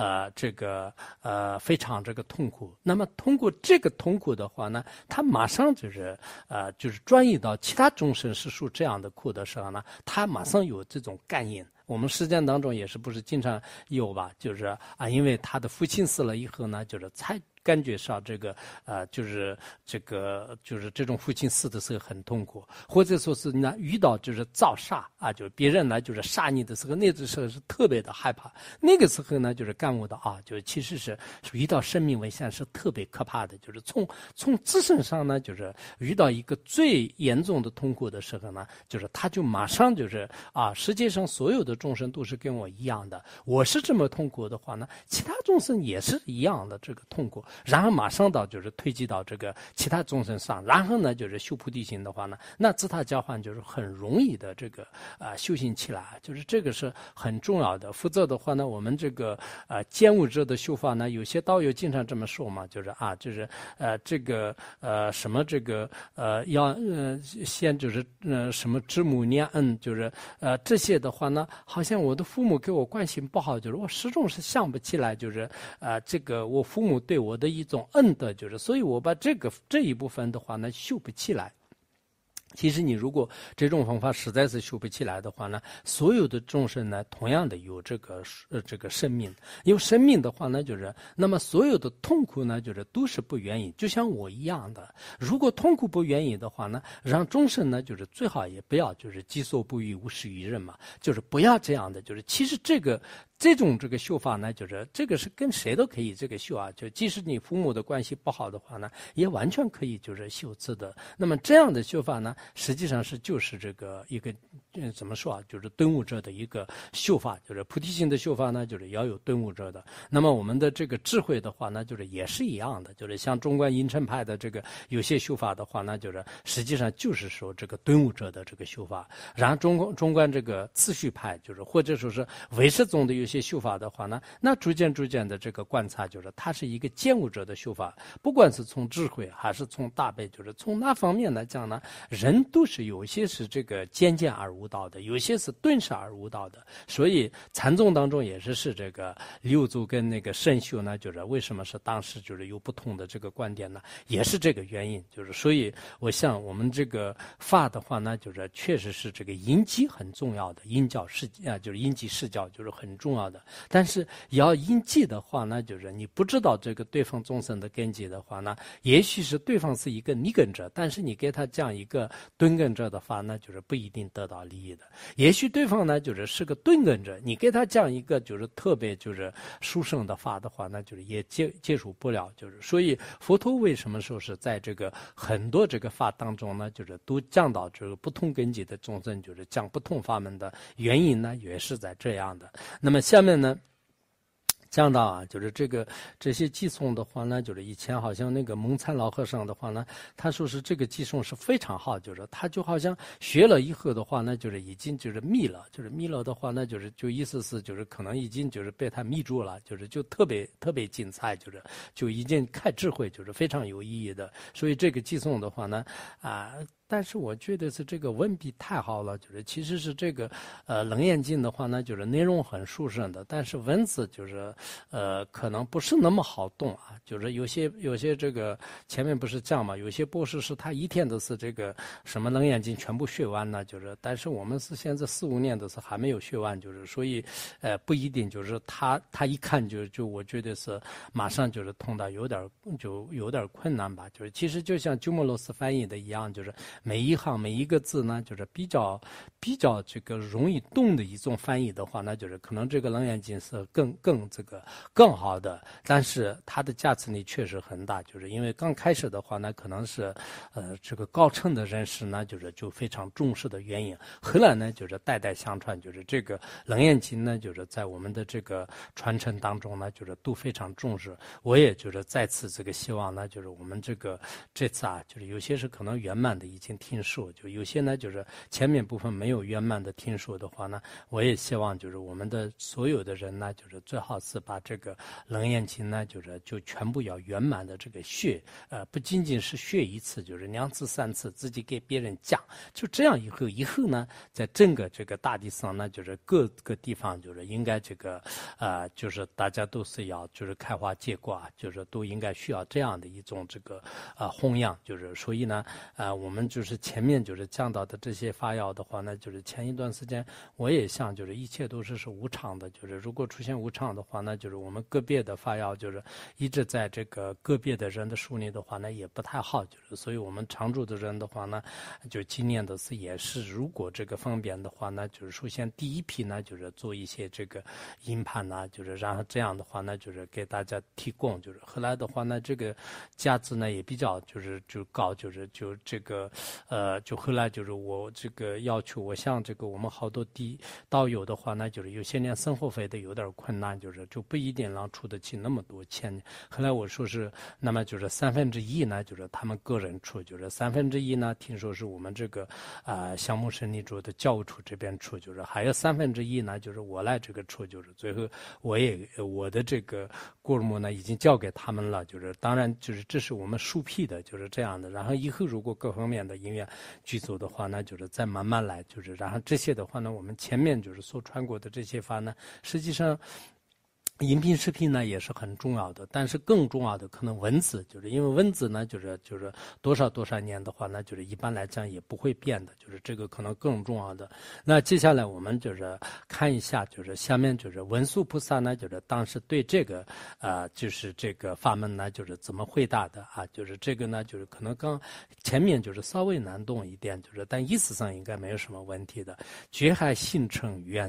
非常这个痛苦。那么通过这个痛苦的话呢，他马上就是转移到其他众生是受这样的苦的时候呢，他马上有这种感应。我们实践当中也是不是经常有吧？就是因为他的父亲死了以后呢，就是才感觉上这个就是这种父亲死的时候很痛苦，或者说是呢遇到就是造杀就是别人来就是杀你的时候，那个时候是特别的害怕。那个时候呢，就是感悟到就是其实是遇到生命危险是特别可怕的。就是从自身上呢，就是遇到一个最严重的痛苦的时候呢，就是他就马上就是世界上所有的众生都是跟我一样的，我是这么痛苦的话呢，其他众生也是一样的这个痛苦。 然后马上到就是推及到这个其他众生上，然后呢就是修菩提心的话呢，那自他交换就是很容易的这个修行起来，就是这个是很重要的。否则的话呢，我们这个见物者的修法呢，有些道友经常这么说嘛，就是就是这个什么这个要先就是什么知母念恩，就是这些的话呢，好像我的父母给我关系不好，就是我始终是想不起来，就是这个我父母对我的一种恩德，就是所以我把这一部分的话呢修不起来。其实你如果这种方法实在是修不起来的话呢，所有的众生呢同样的有这个生命，有生命的话呢，就是那么所有的痛苦呢，就是都是不愿意，就像我一样的。如果痛苦不愿意的话呢，让众生呢就是最好也不要就是己所不欲，勿施于人嘛，就是不要这样的。就是其实这种修法呢，就是这个是跟谁都可以这个修啊，就即使你父母的关系不好的话呢，也完全可以就是修持的。那么这样的修法呢，实际上就是这个一个怎么说啊，就是顿悟者的一个修法，就是菩提心的修法呢，就是要有顿悟者的。那么我们的这个智慧的话呢，就是也是一样的，就是像中观阴沉派的这个有些修法的话呢，就是实际上就是说这个顿悟者的这个修法。然后中观这个次序派，就是或者说是唯识宗的有些修法的话呢，那逐渐的这个观察，就是它是一个见悟者的修法，不管是从智慧还是从大悲，就是从那方面来讲呢，人都是有些是这个渐渐而悟道的，有些是顿时而悟道的。所以禅宗当中也是这个六祖跟那个圣秀呢，就是为什么是当时就是有不同的这个观点呢？也是这个原因，就是所以我想我们这个法的话呢，就是确实是这个因机很重要的，因教释就是因机释教就是很重要的。但是要因机的话呢，就是你不知道这个对方众生的根基的话呢，也许是对方是一个逆根者，但是你给他讲一个顿根者的话呢，就是不一定得到利益的。也许对方呢是个顿根者，你给他讲一个就是特别就是殊胜的法的话，那就是也接触不了。就是所以佛陀为什么说是在这个很多这个法当中呢，就是都讲到这个不同根基的众生，就是讲不同法门的原因呢，也是在这样的。那么下面呢讲到就是这些寄送的话呢，就是以前好像那个蒙参老和尚的话呢，他说是这个寄送是非常好，就是他就好像学了以后的话呢，就是已经就是迷了，就是迷了的话呢，就意思是就是可能已经就是被他迷住了，就特别精彩，就已经开智慧，就是非常有意义的。所以这个寄送的话呢，但是我觉得是这个文笔太好了，就是其实是这个楞严经的话呢，就是内容很殊胜的，但是文字就是可能不是那么好懂啊，就是有些这个前面不是讲嘛，有些博士是他一天都是这个什么楞严经全部学完呢，就是但是我们是现在4-5年都是还没有学完，就是所以不一定就是他一看就我觉得是马上就是通到有点困难吧，就是其实就像鸠摩罗什翻译的一样，就是每一行每一个字呢，就是比较这个容易懂的一种翻译的话，那就是可能这个楞严经是更好的，但是它的价值呢确实很大，就是因为刚开始的话呢，可能是这个高层的人士呢，就非常重视的原因，后来呢就是代代相传，就是这个楞严经呢，就是在我们的这个传承当中呢，就是都非常重视。我也就是再次这个希望呢，就是我们这次就是有些是可能圆满的已经听说，就有些呢就是前面部分没有圆满的听说的话呢，我也希望就是我们的所有的人呢，就是最好是把这个楞严经呢，就全部要圆满的这个学，不仅仅是学一次，就是2次3次自己给别人讲，就这样以后呢，在整个这个大地上呢，就是各个地方就是应该这个就是大家都是要就是开花结果，就是都应该需要这样的一种这个弘扬，就是所以呢我们就是前面就是讲到的这些发药的话呢，就是前一段时间我也想就是一切都是无常的，就是如果出现无常的话呢，就是我们个别的发药就是一直在这个个别的人的手里的话呢也不太好，就是所以我们常住的人的话呢，就今年的是也是如果这个方便的话呢，就是首先第一批呢就是做一些这个音盘呢，就是然后这样的话呢就是给大家提供，就是后来的话呢这个价值呢也比较就高，就这个就后来就是我这个要求，我向这个我们好多道友的话呢，就是有些年生活费的有点困难，就不一定能出得起那么多钱。后来我说是，那么就是1/3呢，就是他们个人出，就是1/3呢，听说是我们这个项目审理组的教务处这边出，就是还有1/3呢，就是我来这个出，就是最后我的这个过目呢已经交给他们了，就是当然就是这是我们疏批的，就是这样的。然后以后如果各方面的因缘具足的话呢，就是再慢慢来，就是然后这些的话呢，我们前面就是所传过的这些法呢，实际上音频视频呢也是很重要的，但是更重要的可能文字，就是因为文字呢就是多少年的话呢，就是一般来讲也不会变的，就是这个可能更重要的。那接下来我们就是看一下，就是下面就是文殊菩萨呢，就是当时对这个就是这个法门呢，就是怎么回答的啊？就是这个呢，就是可能刚前面就是稍微难懂一点，就是但意思上应该没有什么问题的。觉海性成圆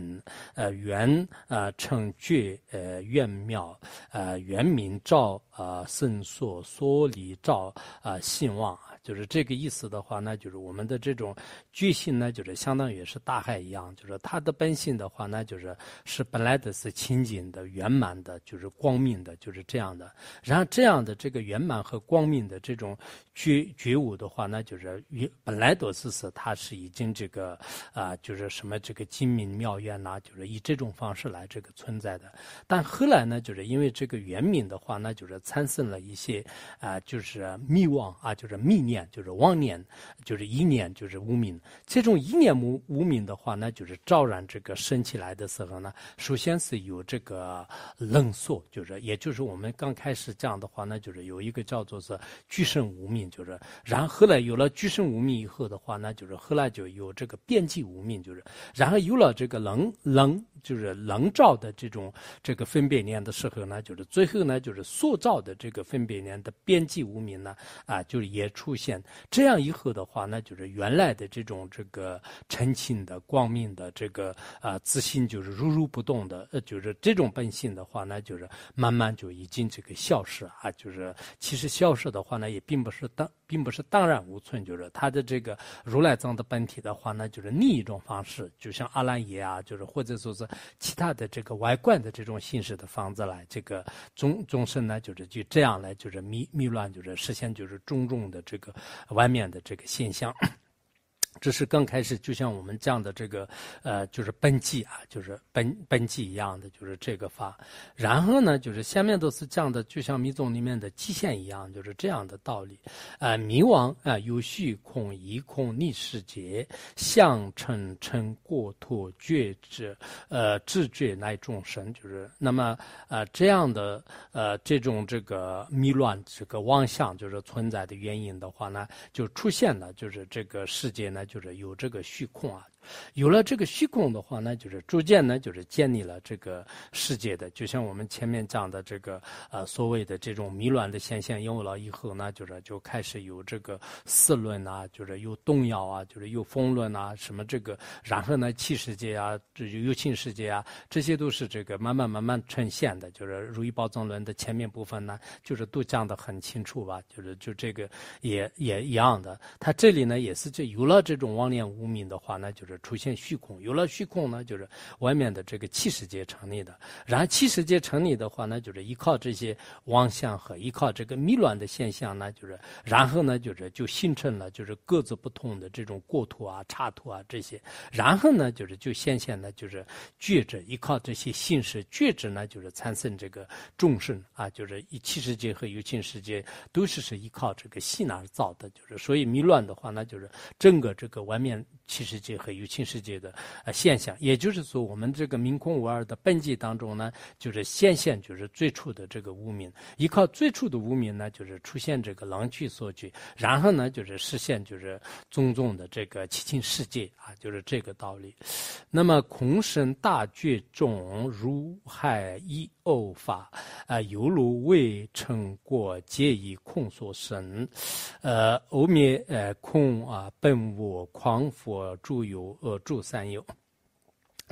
成觉圆妙圆明照圣所所离照信望，就是这个意思的话呢，就是我们的这种觉性呢，就是相当于是大海一样，就是它的本性的话呢，就是本来的是清净的、圆满的，就是光明的，就是这样的。然后这样的这个圆满和光明的这种觉悟的话呢，就是本来都是它是已经这个就是什么这个精明妙愿呐，就是以这种方式来这个存在的。但后来呢，就是因为这个圆明的话呢，就是产生了一些就是迷妄就是密念，就是妄念，就是一念，就是无明。这种一念无明的话呢，就是照然这个升起来的时候呢，首先是有这个冷缩，就是也就是我们刚开始讲的话呢，就是有一个叫做是具身无明，就是然后后来有了具身无明以后的话呢，就是后来就有这个遍计无明，就是然后有了这个就是棱照的这个分别念的时候呢，就是最后呢，就是塑造的这个分别念的遍计无明呢就是也出现。这样以后的话呢，就是原来的这种这个澄清的光明的这个自信就是如不动的就是这种本性的话呢，就是慢慢就已经这个消失就是其实消失的话呢，也并不是荡然无存，就是它的这个如来藏的本体的话呢，就是另一种方式，就像阿赖耶就是或者说是其他的这个外观的这种形式的方子来这个众生呢，就是就这样来就是迷乱，就是实现就是种种的这个外面的这个现象。这是刚开始就像我们讲的这个就是本际就是本际一样的，就是这个法。然后呢，就是下面都是讲的就像密宗里面的极限一样，就是这样的道理。迷惘有虚空一空逆世界，相成过脱觉知知觉乃众生，就是那么这样的这种这个迷乱这个妄想就是存在的原因的话呢，就出现了就是这个世界呢，就是有这个虚空有了这个虚空的话呢，就是逐渐呢，就是建立了这个世界的，就像我们前面讲的这个所谓的这种迷乱的现象有了以后呢，就开始有这个四论就是有动摇就是有风论什么这个，然后呢气世界这有情世界这些都是这个慢慢呈现的，就是如意宝藏论的前面部分呢，就是都讲得很清楚吧，就这个也一样的，它这里呢也是有了这种妄念无明的话呢，就是出现虚空，有了虚空呢，就是外面的这个气世界成立的。然后气世界成立的话呢，就是依靠这些妄想和依靠这个迷乱的现象呢，就是然后呢，就形成了就是各自不同的这种过土刹土这些。然后呢，就显现了就是觉知，依靠这些性识觉知呢，就是产生这个众生就是气世界和有情世界都是依靠这个性而造的，就是所以迷乱的话呢，就是整个这个外面气世界和有情世界的现象，也就是说我们这个明空无二的本际当中呢，就是显现就是最初的这个无明，依靠最初的无明呢，就是出现这个狼具所具，然后呢就是实现就是种种的这个七情世界就是这个道理。那么空生大觉中如海一偶法犹如未成过皆以空所生欧灭空本我狂佛诸有诸三有。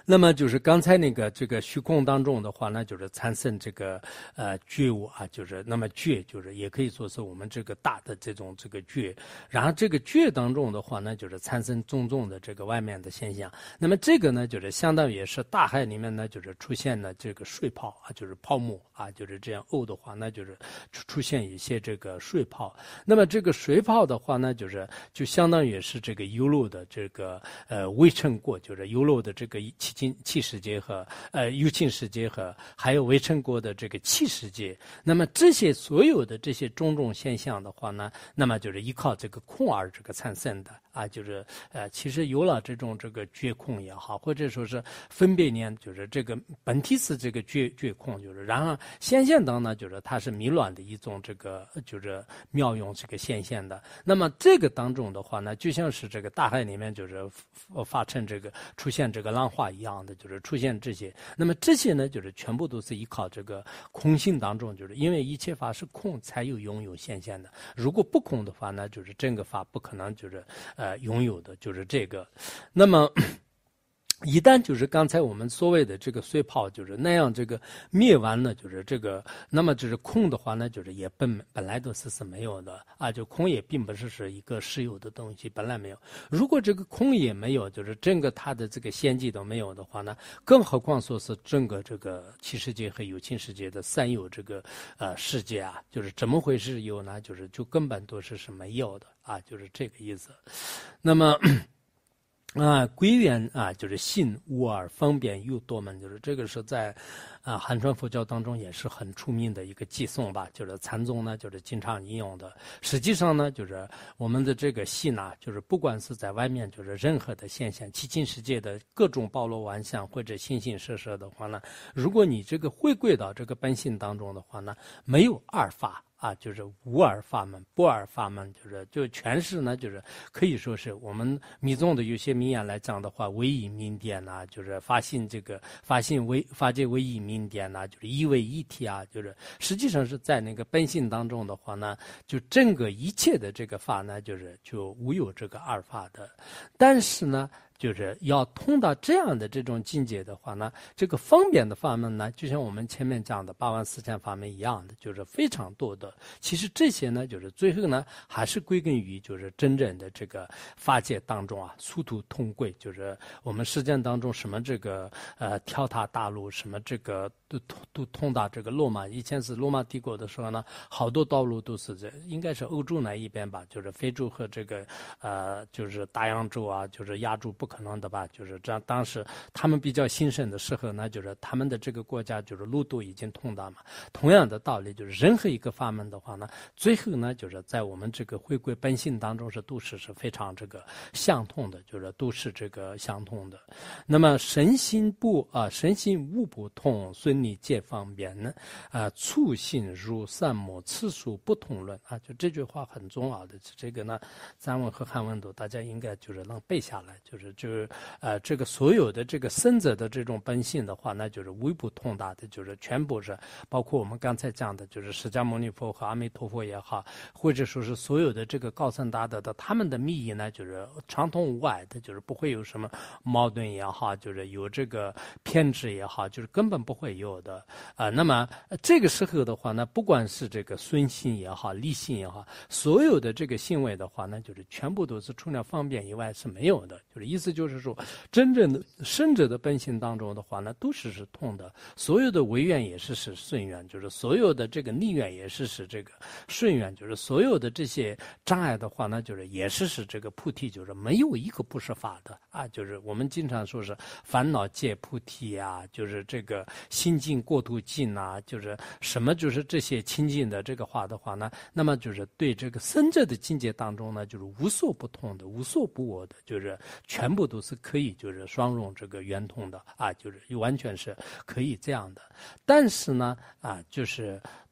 那么就是刚才那个这个虚空当中的话呢，就是产生这个觉悟啊，就是那么觉就是也可以说是我们这个大的这种这个觉，然后这个觉当中的话呢，就是产生种种的这个外面的现象。那么这个呢，就是相当于是大海里面呢，就是出现了这个水泡啊，就是泡沫啊，就是这样沤的话，那就是出现一些这个水泡。那么这个水泡的话呢，就相当于是这个幽漏的这个微尘过，就是幽漏的这个气世界和幽净世界和还有微尘过的这个气世界。那么这些所有的这些种种现象的话呢，那么就是依靠这个空而这个产生的啊，就是其实有了这种这个觉空也好，或者说是分别念，就是这个本体是这个觉空，就是然后现象当呢，就是它是迷乱的一种这个就是妙用这个现象的。那么这个当中的话呢，就像是这个大海里面就是发生这个出现这个浪花一样的，就是出现这些。那么这些呢，就是全部都是依靠这个空性当中，就是因为一切法是空才有拥有现象的。如果不空的话呢，就是整个法不可能就是拥有的，就是这个。那么一旦就是刚才我们所谓的这个碎泡就是那样这个灭完了，就是这个，那么就是空的话呢，就是也本来都是没有的啊，就空也并不是一个实有的东西，本来没有。如果这个空也没有，就是整个它的这个先际都没有的话呢，更何况说是整个这个气世界和有情世界的三有这个世界啊，就是怎么回事有呢？就根本都是没有的啊，就是这个意思。那么。归元啊，就是信无二方便又多门，就是这个是在汉传佛教当中也是很出名的一个偈颂吧，就是禅宗呢就是经常引用的。实际上呢，就是我们的这个信啊，就是不管是在外面就是任何的现象，七情世界的各种包罗万象或者形形色色的话呢，如果你这个回归到这个本性当中的话呢，没有二法。啊，就是无二法门、不二法门，就全是呢，就是可以说是我们密宗的有些名言来讲的话，唯一明点呐，就是发界唯一明点呐，就是一为一体啊，就是实际上是在那个本性当中的话呢，就整个一切的这个法呢，就无有这个二法的，但是呢。就是要通到这样的这种境界的话呢，这个方便的法门呢，就像我们前面讲的84000法门一样的，就是非常多的。其实这些呢，就是最后呢，还是归根于就是真正的这个法界当中啊，殊途同归，就是我们实践当中什么这个跳踏大陆，什么这个都通达这个罗马。以前是罗马帝国的时候呢，好多道路都是应该是欧洲那一边吧，就是非洲和这个就是大洋洲啊，就是亚洲不可能的吧，就是这样。当时他们比较兴盛的时候呢，就是他们的这个国家就是路都已经通达嘛。同样的道理，就是任何一个法门的话呢，最后呢，就是在我们这个回归本性当中都是非常这个相通的，就是都是这个相通的。那么身心无不通，顺利皆方便呢。粗心如三摩，次数不同论啊，就这句话很重要的。这个呢，藏文和汉文都大家应该就是能背下来，这个所有的这个僧者的这种本性的话，那就是无不通达的，就是全部是包括我们刚才讲的，就是释迦牟尼佛和阿弥陀佛也好，或者说是所有的这个高僧大德的他们的密意呢，就是畅通无碍的，就是不会有什么矛盾也好，就是有这个偏执也好，就是根本不会有的那么这个时候的话呢，不管是这个顺心也好，利心也好，所有的这个行为的话呢，就是全部都是除了方便以外是没有的。就是意思就是说，真正的圣者的本性当中的话呢，都是通的。所有的违愿也是顺愿，就是所有的这个逆愿也是这个顺愿，就是所有的这些障碍的话呢，就是也是这个菩提，就是没有一个不是法的啊。就是我们经常说是烦恼界菩提啊，就是这个心尽过度尽啊，就是什么就是这些清净的这个话的话呢，那么就是对这个僧者的境界当中呢，就是无所不通的，无所不我的，就是全部都是可以就是双融这个圆通的啊，就是完全是可以这样的。但是呢就是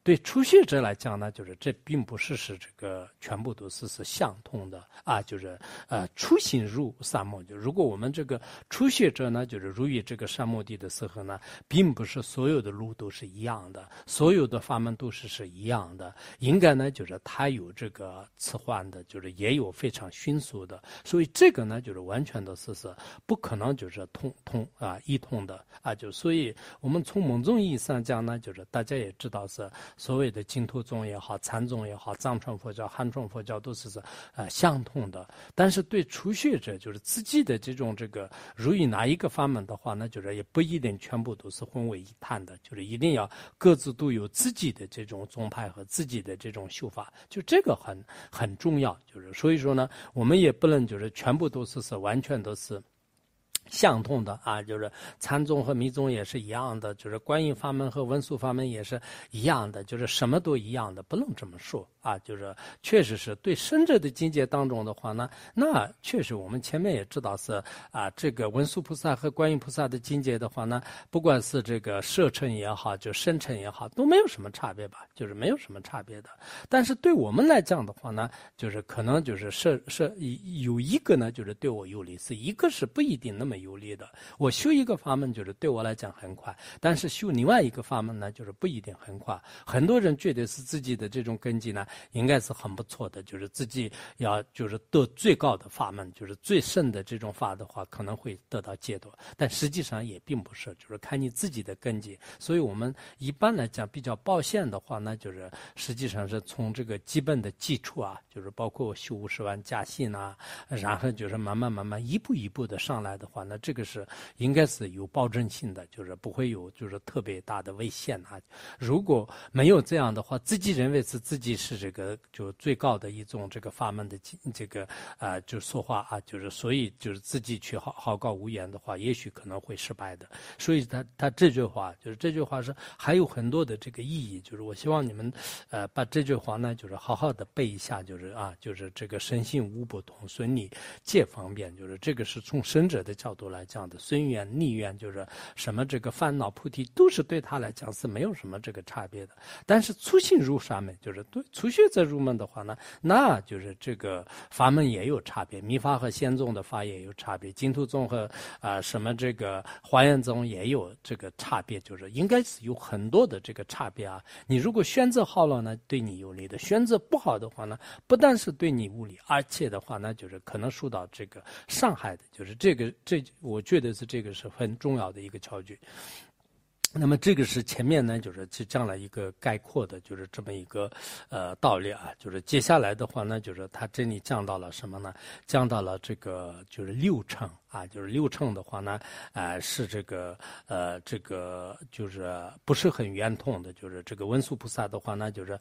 对初学者来讲呢，就是这并不是这个全部都是相同的啊，就是初心入三摩地。如果我们这个初学者呢，就是入于这个三摩地的时候呢，并不是所有的路都是一样的，所有的法门都是一样的，应该呢就是它有这个迟缓的，就是也有非常迅速的，所以这个呢就是完全的是不可能就是一通的啊，就所以我们从某种意义上讲呢，就是大家也知道是所谓的净土宗也好，禅宗也好，藏传佛教、汉传佛教都是相通的。但是对初学者，就是自己的这种如于哪一个法门的话呢，就是也不一定全部都是混为一谈的，就是一定要各自都有自己的这种宗派和自己的这种修法，就这个很重要。就是所以说呢，我们也不能就是全部都是完全都是相通的啊，就是禅宗和密宗也是一样的，就是观音法门和文殊法门也是一样的，就是什么都一样的，不能这么说啊。就是确实是对深者的境界当中的话呢，那确实我们前面也知道是啊，这个文殊菩萨和观音菩萨的境界的话呢，不管是这个摄乘也好，就深乘也好，都没有什么差别吧，就是没有什么差别的。但是对我们来讲的话呢，就是可能就是有一个呢，就是对我有利，是一个是不一定那么有利的。我修一个法门就是对我来讲很快，但是修另外一个法门呢，就是不一定很快。很多人觉得是自己的这种根基呢，应该是很不错的，就是自己要就是得最高的法门，就是最深的这种法的话，可能会得到解脱。但实际上也并不是，就是看你自己的根基。所以我们一般来讲比较保险的话呢，就是实际上是从这个基本的基础啊，就是包括修50万加信啊，然后就是慢慢一步一步的上来的话，那这个是应该是有保证性的，就是不会有就是特别大的危险啊。如果没有这样的话，自己认为是自己是这个就最高的一种这个法门的这个就说话啊，就是所以就是自己去好高骛远的话，也许可能会失败的。所以他这句话就是这句话是还有很多的这个意义，就是我希望你们把这句话呢就是好好的背一下，就是这个深信无不同，顺理皆方便，就是这个是从生者的角度来讲的，顺缘逆缘就是什么这个烦恼菩提都是对他来讲是没有什么这个差别的。但是初信入法门，就是对初学者入门的话呢，那就是这个法门也有差别，密法和显宗的法也有差别，净土宗和什么这个华严宗也有这个差别，就是应该是有很多的这个差别啊。你如果选择好了呢，对你有利的；选择不好的话呢，不但是对你无利，而且的话呢，就是可能受到这个伤害的。就是我觉得是这个是很重要的一个教具。那么这个是前面呢，就是讲了一个概括的，就是这么一个道理啊。就是接下来的话呢，就是他这里讲到了什么呢？讲到了这个就是六乘啊，就是六乘的话呢，是这个就是不是很圆通的。就是这个文殊菩萨的话呢，就是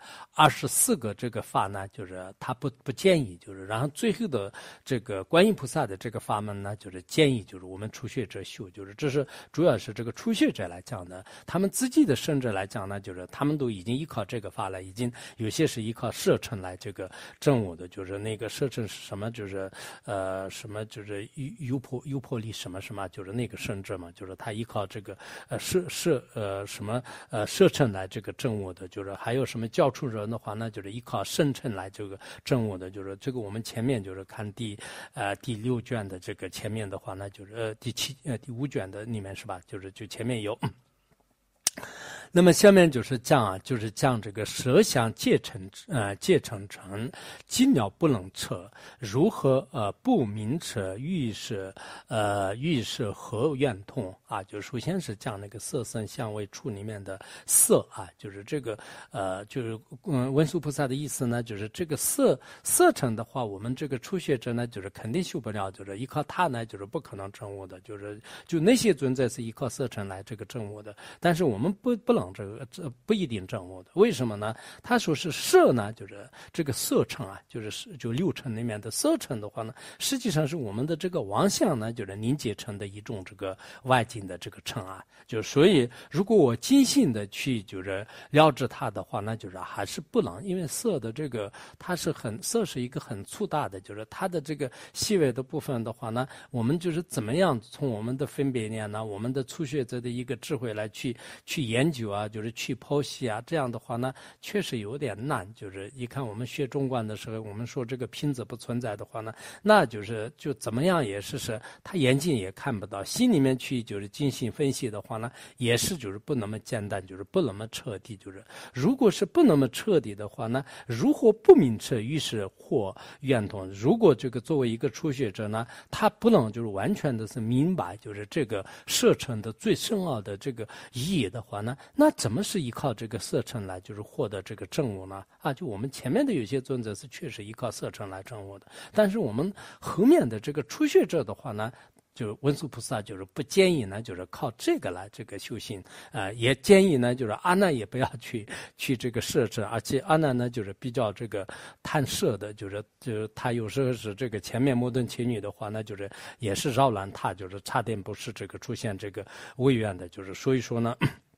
24个这个法呢，就是他不建议，就是然后最后的这个观音菩萨的这个法门呢，就是建议就是我们初学者修，就是这是主要是这个初学者来讲的。他们自己的圣者来讲呢，就是他们都已经依靠这个法了，已经有些是依靠摄乘来这个证悟的，就是那个摄乘是什么，就是什么就是优婆利什么，就是那个圣者嘛，就是他依靠这个摄乘来这个证悟的，就是还有什么教出人的话呢，就是依靠圣乘来这个证悟的，就是这个我们前面就是看第6卷的这个前面的话呢，就是第5卷的里面是吧，就前面有。那么下面就是讲这个舌相戒成尘，鸡鸟不能测，如何不明彻，欲是何愿痛啊？就首先是讲那个色声香味触里面的色啊，就是这个文殊菩萨的意思呢，就是这个色尘的话，我们这个初学者呢，就是肯定修不了，就是依靠它呢，就是不可能证悟的，就那些尊者是依靠色尘来这个证悟的，但是我们不能这不一定证悟的。为什么呢？他说是色呢，就是这个色尘啊，就6尘里面的色尘的话呢，实际上是我们的这个妄想呢，就是凝结成的一种这个外境的这个尘啊。所以如果我精心的去就是了知它的话，那就是还是不能，因为色的这个色是一个很粗大的，就是它的这个细微的部分的话呢，我们就是怎么样从我们的分别念呢，我们的初学者的一个智慧来去研究啊，就是去剖析啊，这样的话呢，确实有点难。就是一看我们学中观的时候，我们说这个品质不存在的话呢，那就怎么样也是他眼睛也看不到，心里面去就是进行分析的话呢，也是就是不那么简单，就是不那么彻底。就是如果是不那么彻底的话呢，如果不明确于是或圆通，如果这个作为一个初学者呢，他不能就是完全的是明白就是这个射程的最深奥的这个意义的话呢，那怎么是依靠这个射程来就是获得这个证悟呢？就我们前面的有些尊者是确实依靠射程来证悟的，但是我们后面的这个初学者的话呢，就是文殊菩萨就是不建议呢，就是靠这个来这个修行，也建议呢，就是阿难也不要去这个摄持，而且阿难呢就是比较这个贪摄的，就是他有时候是这个前面摩登伽女的话呢，就是也是扰乱他，就是差点不是这个出现这个违愿的，就是所以说呢，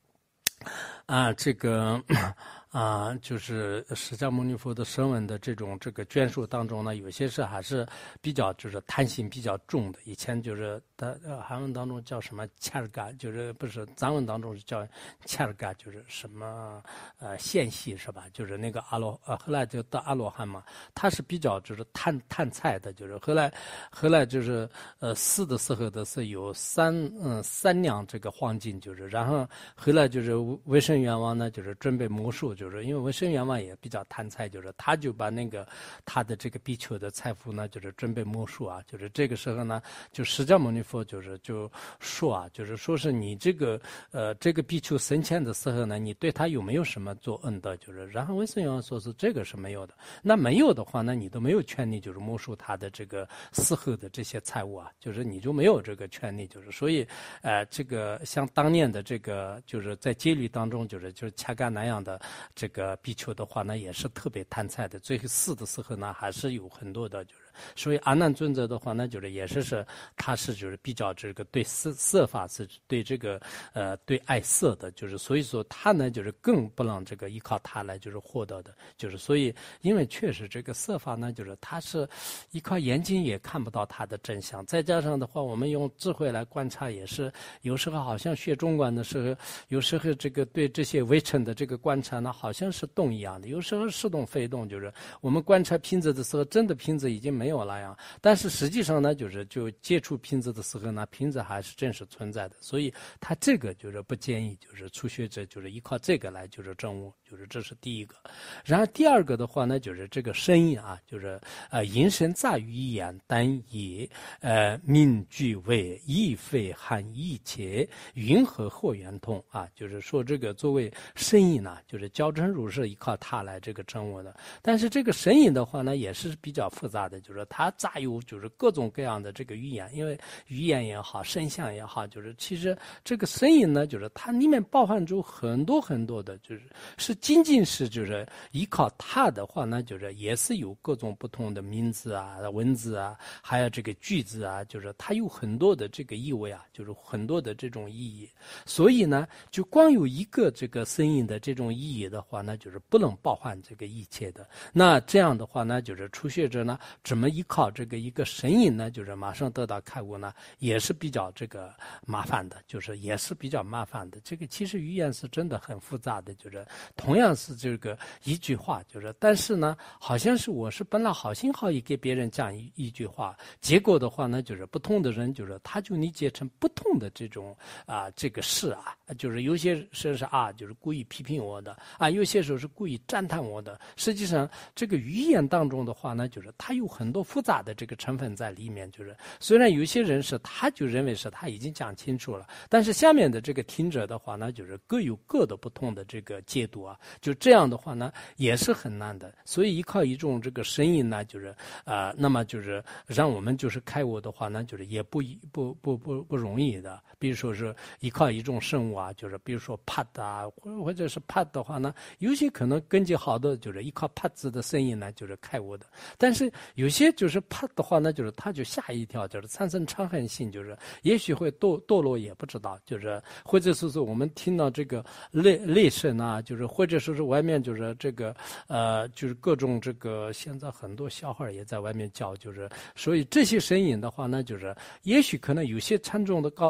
就是释迦牟尼佛的声闻的这个眷属当中呢，有些是还是比较就是贪心比较重的。以前就是韩文当中叫什么恰尔嘎，就是不是藏文当中是叫恰尔嘎，就是什么线系是吧？就是那个后来就到阿罗汉嘛，他是比较就是贪菜的，就是后来就是死的时候的是有三两这个黄金，就是然后后来就是维生元王呢，就是准备魔术。就是因为维生元王也比较贪财，就是他就把他的这个比丘的财富呢，就是准备魔术啊，就是这个时候呢，就释迦牟尼佛就说啊，就是说是你这个比丘生前的时候呢，你对他有没有什么做恩德？就是然后维生元王说是这个是没有的，那没有的话呢，你都没有权利就是魔术他的这个死后的这些财物啊，就是你就没有这个权利，就是所以这个像当年的这个就是在戒律当中就是恰干那样的。这个比丘的话呢，也是特别贪财的，最后死的时候呢，还是有很多的，就是所以阿难尊者的话呢，就是也是他是就是比较这个对色法是对这个对爱色的，就是所以说他呢就是更不能这个依靠他来就是获得的，就是所以因为确实这个色法呢，就是他是依靠眼睛也看不到它的真相，再加上的话，我们用智慧来观察也是有时候好像学中观的时候，有时候这个对这些微尘的这个观察呢，好像是动一样的，有时候是动非动，就是我们观察瓶子的时候，真的瓶子已经没有了呀，但是实际上呢，就接触瓶子的时候呢，瓶子还是真实存在的，所以他这个就是不建议，就是初学者就是依靠这个来就是证悟，就是这是第一个。然后第二个的话呢，就是这个声音啊，就是音声在于言，但以名句为意非含一切云和或圆通啊，就是说这个作为声音呢，就是教真如是依靠它来这个证悟的。但是这个声音的话呢，也是比较复杂的，就是它杂有就是各种各样的这个语言，因为语言也好，声像也好，就是其实这个声音呢，就是它里面包含出很多很多的，是仅仅是就是依靠它的话呢，就是也是有各种不同的名字啊、文字啊，还有这个句子啊，就是它有很多的这个意味啊，就是很多的这种意义。所以呢，就光有一个这个声音的这种意义的话呢，就是不能包含这个一切的。那这样的话呢，就是初学者呢，怎么依靠这个一个声音呢，就是马上得到开悟呢，也是比较这个麻烦的，就是也是比较麻烦的。这个其实语言是真的很复杂的，就是同样是这个一句话，就是但是呢，好像是我是本来好心好意给别人讲一句话，结果的话呢，就是不同的人就是他就理解成不同的这种这个事啊，就是有些时是就是故意批评我的有些时候是故意赞叹我的。实际上这个语言当中的话呢，就是它有很多复杂的这个成分在里面，就是虽然有些人是他就认为是他已经讲清楚了，但是下面的这个听者的话呢，就是各有各的不同的这个解读啊，就这样的话呢也是很难的。所以依靠一种这个声音呢，就是那么就是让我们就是开悟的话呢，就是也不容易的。比如说是依靠一种生物啊，就是比如说帕啊，或者是帕的话呢，有些可能根基好的就是依靠帕子的声音呢，就是开悟的。但是有些就是帕的话呢，就是他就吓一跳，就是产生嗔恨心，就是也许会堕落也不知道，就是或者说是我们听到这个雷声啊，就是或者说是外面就是这个就是各种这个现在很多小孩也在外面叫，就是所以这些声音的话呢，就是也许可能有些禅宗的高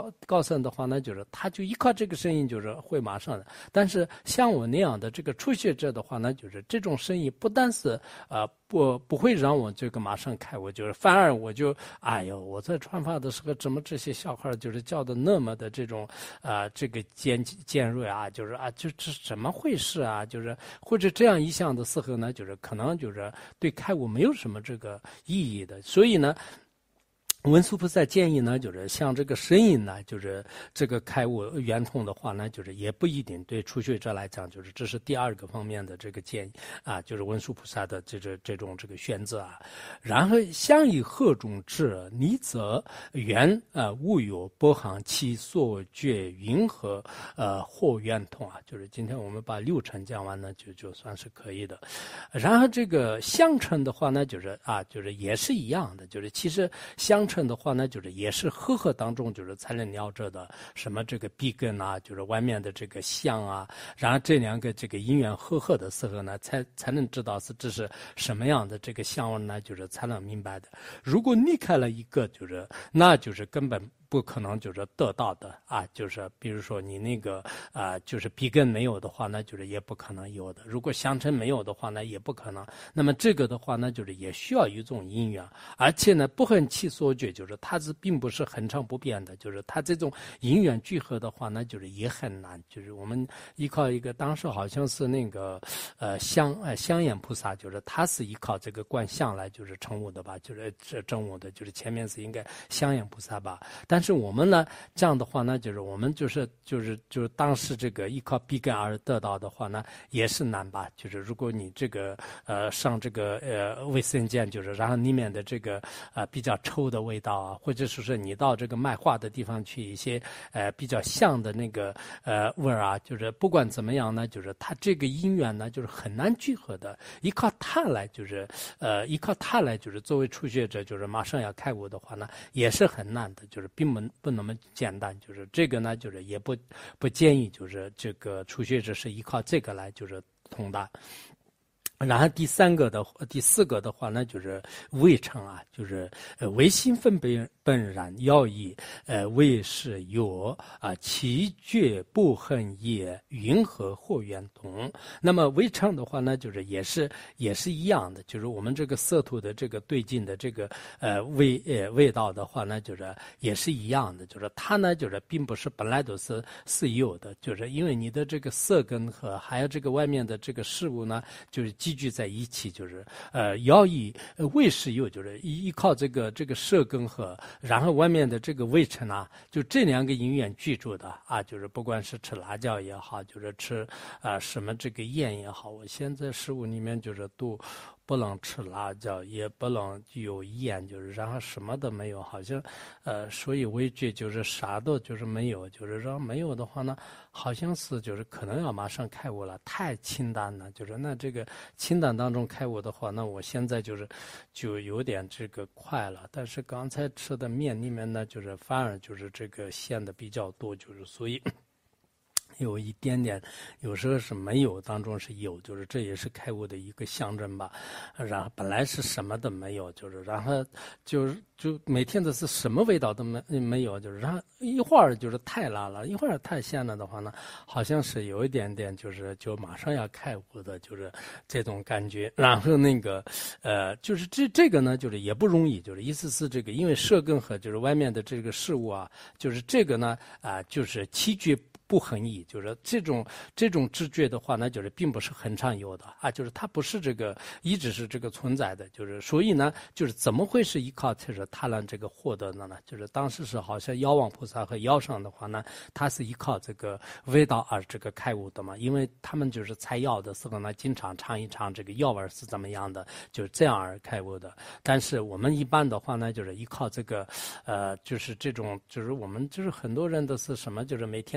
生的话呢，就是他就依靠这个声音就是会马上的。但是像我那样的这个初学者的话呢，就是这种声音不但是不会让我这个马上开悟，就是反而我就哎呦，我在传法的时候怎么这些小孩就是叫的那么的这种这个尖锐啊，就是就这怎么回事啊，就是或者这样一想的时候呢，就是可能就是对开悟没有什么这个意义的。所以呢，文殊菩萨建议呢，就是像这个声音呢，就是这个开悟圆通的话呢，就是也不一定对初学者来讲，就是这是第二个方面的这个建议啊，就是文殊菩萨的这种这个选择啊。然后相以何种智，你则圆物有波行其所觉云何或圆通啊，就是今天我们把六尘讲完呢，就算是可以的。然后这个相乘的话呢，就是就是也是一样的，就是其实相乘的话呢，就是也是和合当中就是才能了这的什么这个闭根啊，就是外面的这个相啊，然后这两个这个因缘和合的时候呢，才能知道这是什么样的这个相呢，就是才能明白的。如果离开了一个，就是那就是根本不可能就是得到的啊，就是比如说你那个就是鼻根没有的话，那就是也不可能有的。如果相乘没有的话呢，也不可能。那么这个的话呢，就是也需要一种因缘，而且呢，不恒其所觉，就是它并不是恒常不变的，就是它这种因缘聚合的话呢，就是也很难。就是我们依靠一个当时好像是那个香眼菩萨，就是他是依靠这个观相来就是成悟的吧，就是证悟的，就是前面是应该香眼菩萨吧。但是我们呢，这样的话呢，就是我们就是当时这个依靠闭根而得到的话呢，也是难吧。就是如果你这个上这个卫生间，就是然后里面的这个比较臭的味道啊，或者说是你到这个卖画的地方去一些比较香的那个味儿啊，就是不管怎么样呢，就是它这个因缘呢，就是很难聚合的。依靠它来就是作为初学者，就是马上要开悟的话呢，也是很难的，就是并不那么简单。就是这个呢，就是也不建议，就是这个初学者是依靠这个来就是通达。然后第四个的话呢，就是未成啊，就是唯心分本然要义，为是有其觉不恒也，云何或圆通？那么未成的话呢，就是也是一样的，就是我们这个色土的这个对境的这个味道的话呢，就是也是一样的，就是它呢就是并不是本来都是有的，就是因为你的这个色根和还有这个外面的这个事物呢，就是积聚在一起，就是要以味是有，就是依靠这个色根和然后外面的这个味尘啊，就这两个因缘居住的啊，就是不管是吃辣椒也好，就是吃什么这个盐也好，我现在食物里面就是都不能吃辣椒，也不能有盐，就是然后什么都没有，好像所以味觉就是啥都就是没有，就是说没有的话呢，好像是就是可能要马上开悟了，太清淡了，就是那这个清淡当中开悟的话，那我现在就有点这个快了，但是刚才吃的面里面呢，就是反而就是这个咸的比较多，就是所以有一点点，有时候是没有，当中是有，就是这也是开悟的一个象征吧。然后本来是什么都没有，就是然后就每天都是什么味道都没有，就是然后一会儿就是太辣了，一会儿太咸了的话呢，好像是有一点点就马上要开悟的，就是这种感觉。然后那个就是这个呢，就是也不容易，就是意思是这个，因为舌根和就是外面的这个事物啊，就是这个呢就是七觉不恒易，就是这种知觉的话呢，就是并不是很常有的啊，就是它不是这个一直是这个存在的，就是所以呢，就是怎么会是依靠就是他让这个获得的呢？就是当时是好像药王菩萨和药上的话呢，他是依靠这个味道而这个开悟的嘛，因为他们就是采药的时候呢，经常尝一尝这个药味是怎么样的，就是这样而开悟的。但是我们一般的话呢，就是依靠这个就是这种就是我们就是很多人都是什么，就是每天都是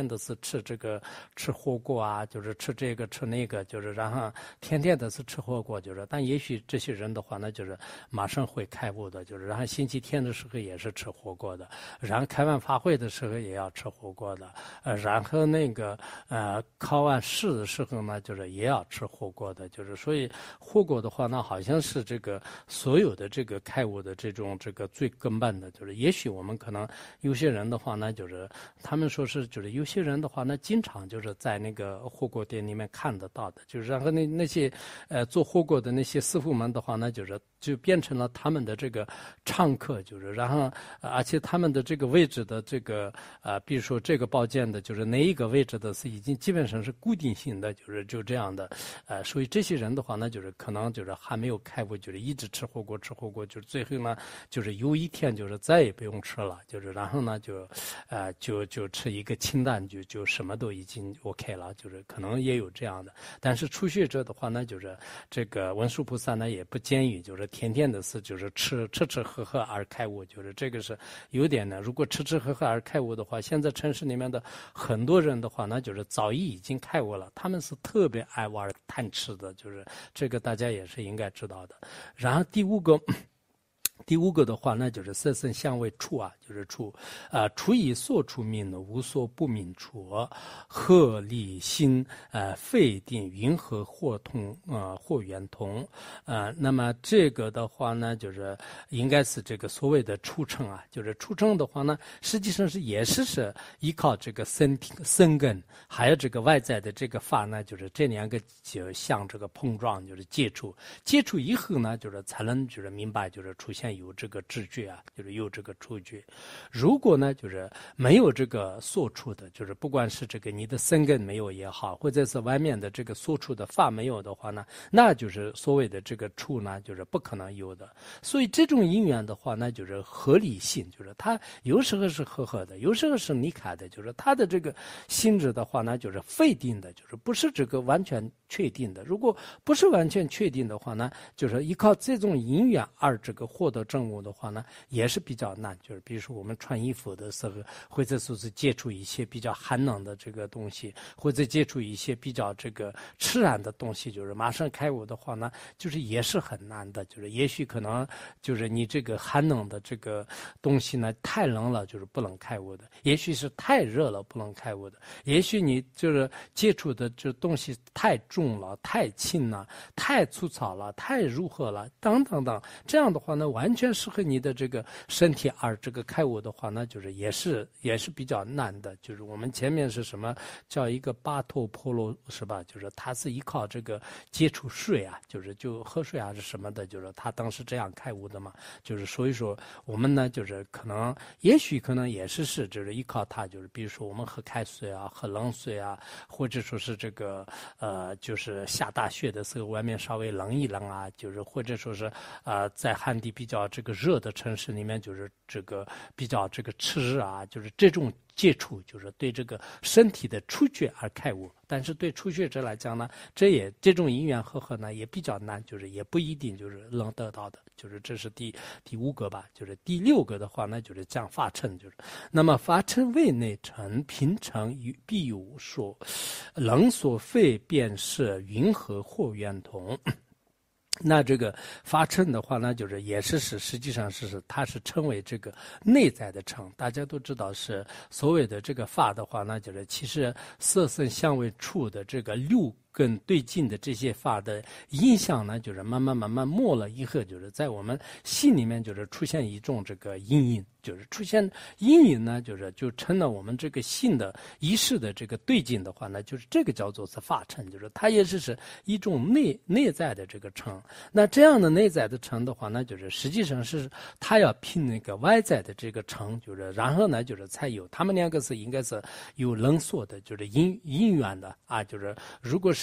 吃火锅啊，就是吃这个吃那个，就是然后天天的是吃火锅，就是但也许这些人的话呢，就是马上会开悟的，就是然后星期天的时候也是吃火锅的，然后开完法会的时候也要吃火锅的，然后那个考完试的时候呢，就是也要吃火锅的，就是所以火锅的话呢，好像是这个所有的这个开悟的这个最根本的，就是也许我们可能有些人的话呢，就是他们说是就是有些人的话呢，经常就是在那个火锅店里面看得到的，就是然后那些做火锅的那些师傅们的话呢，就变成了他们的这个常客，就是然后而且他们的这个位置的这个比如说这个包间的，就是哪一个位置的是已经基本上是固定性的，就这样的，所以这些人的话呢，就是可能就是还没有开悟，就是一直吃火锅，就是最后呢，就是有一天就是再也不用吃了，就是然后呢就吃一个清淡，就什么都已经 OK 了，就是可能也有这样的。但是初学者的话呢，就是这个文殊菩萨呢也不建议，就是天天的是就是吃喝喝而开悟，就是这个是有点呢。如果吃喝喝而开悟的话，现在城市里面的很多人的话呢，就是早已经开悟了，他们是特别爱玩贪吃的，就是这个大家也是应该知道的。然后第五个的话呢，就是色身相为处啊，就是处，处以所处名的无所不明处，合理心，肺定云和或通或圆通，那么这个的话呢，就是应该是这个所谓的出乘啊，就是出乘的话呢，实际上也是依靠这个身根，还有这个外在的这个法呢，就是这两个就像这个碰撞，就是接触以后呢，就是才能就是明白，就是出现有这个知觉啊，就是有这个触觉。如果呢，就是没有这个所处的，就是不管是这个你的身根没有也好，或者是外面的这个所处的法没有的话呢，那就是所谓的这个处呢，就是不可能有的。所以这种因缘的话呢，就是合理性，就是它有时候是合的，有时候是离开的，就是它的这个性质的话呢，就是非定的，就是不是这个完全确定的。如果不是完全确定的话呢，就是依靠这种因缘而这个获得证悟的话呢，也是比较难。就是比如说我们穿衣服的时候，或者说是接触一些比较寒冷的这个东西，或者接触一些比较这个炽然的东西，就是马上开悟的话呢，就是也是很难的。就是也许可能就是你这个寒冷的这个东西呢，太冷了，就是不能开悟的；也许是太热了，不能开悟的；也许你就是接触的这东西太重了、太轻了、太粗糙了、太如何了，等等等。这样的话呢，完全适合你的这个身体，而这个开悟的话呢，就是也是比较难的。就是我们前面是什么叫一个巴托婆罗是吧？就是他是依靠这个接触水啊，就喝水啊是什么的，就是他当时这样开悟的嘛。就是所以说我们呢，就是也许可能也是就是依靠它，就是比如说我们喝开水啊，喝冷水啊，或者说是这个就是下大雪的时候，外面稍微冷一冷啊，就是或者说是在汉地比较这个热的城市里面，就是这个比较这个炽热啊，就是这种接触，就是对这个身体的触觉而开悟。但是对初学者来讲呢，这种因缘和合呢也比较难，就是也不一定就是能得到的。就是这是第五个吧。就是第六个的话呢，就是讲法乘，就是那么法乘为内乘，平乘必有说，冷所非便是云和或圆通。那这个法乘的话呢，就是也是实际上是它是称为这个内在的乘。大家都知道是所谓的这个法的话呢，就是其实色身相为处的这个六跟对境的这些法的影响呢，就是慢慢没了以后，就是在我们心里面就是出现一种这个阴影，就是出现阴影呢，就成了我们这个心的意识的这个对境的话呢，就是这个叫做是法乘，就是它也是一种内在的这个乘。那这样的内在的乘的话呢，就是实际上是它要拼那个外在的这个乘，就是然后呢，就是才有他们两个是应该是有冷缩的，就是因缘的啊，就是如果是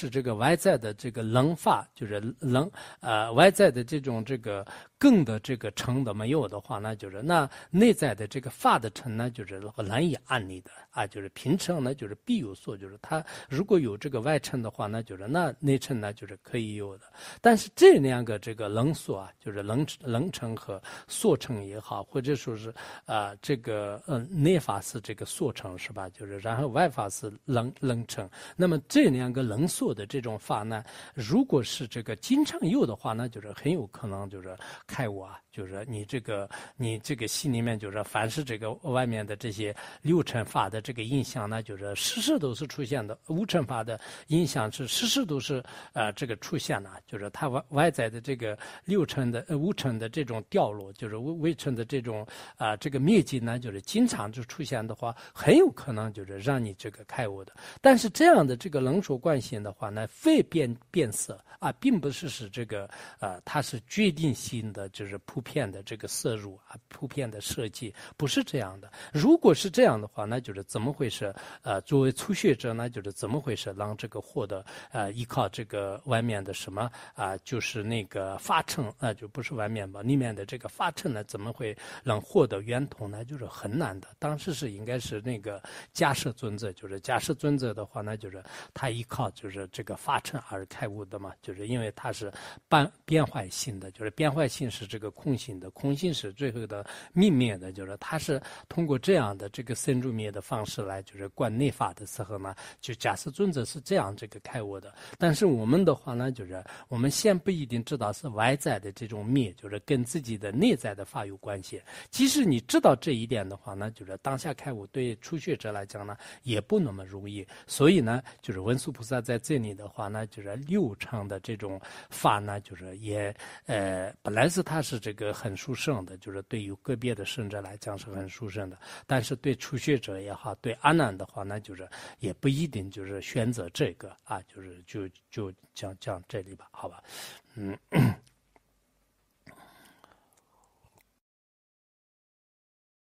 是这个外在的这个能法，就是外在的这种这个根的这个成的没有的话，那就是那内在的这个法的成呢，就是难以安立的啊，就是平成呢就是必有所，就是它如果有这个外成的话，那就是那内成呢就是可以有的。但是这两个这个能所啊，就是能成和所成也好，或者说是这个内法是这个所成是吧？就是然后外法是能成。那么这两个能所的这种法呢，如果是这个经常有的话，那就是很有可能就是开悟啊，就是你这个心里面就是凡是这个外面的这些六尘法的这个印象呢，就是时时都是出现的，五尘法的印象是时时都是这个出现的，就是它外在的这个六尘的五尘的这种掉落，就是微尘的这种这个灭尽呢，就是经常就出现的话，很有可能就是让你这个开悟的。但是这样的这个能所惯性的话呢，非变色啊，并不是使这个它是决定性的，就是普遍的这个摄入啊，普遍的设计，不是这样的。如果是这样的话，那就是怎么回事？作为初学者呢，就是怎么回事让这个获得依靠这个外面的什么就是那个法乘就不是外面吧，里面的这个法乘呢，怎么会能获得圆通呢？就是很难的。当时是应该是那个迦摄尊者，就是迦摄尊者的话呢，就是他依靠就是这个法乘而开悟的嘛，就是因为他是变坏性的，就是变坏性是这个空性的，空性是最后的泯灭的，就是他是通过这样的这个生住灭的方式来就是观内法的时候呢，就迦摄尊者是这样这个开悟的。但是我们的话呢，就是我们先不一定知道是外在的这种灭，就是跟自己的内在的法有关系。即使你知道这一点的话呢，就是当下开悟对初学者来讲呢，也不那么容易。所以呢，就是文殊菩萨在这里的话呢，就是六乘的这种法呢，就是也本来是他是这个很殊胜的，就是对于个别的圣者来讲是很殊胜的，但是对初学者也好，对阿难的话呢，就是也不一定就是选择这个啊，就是就讲这里吧，好吧，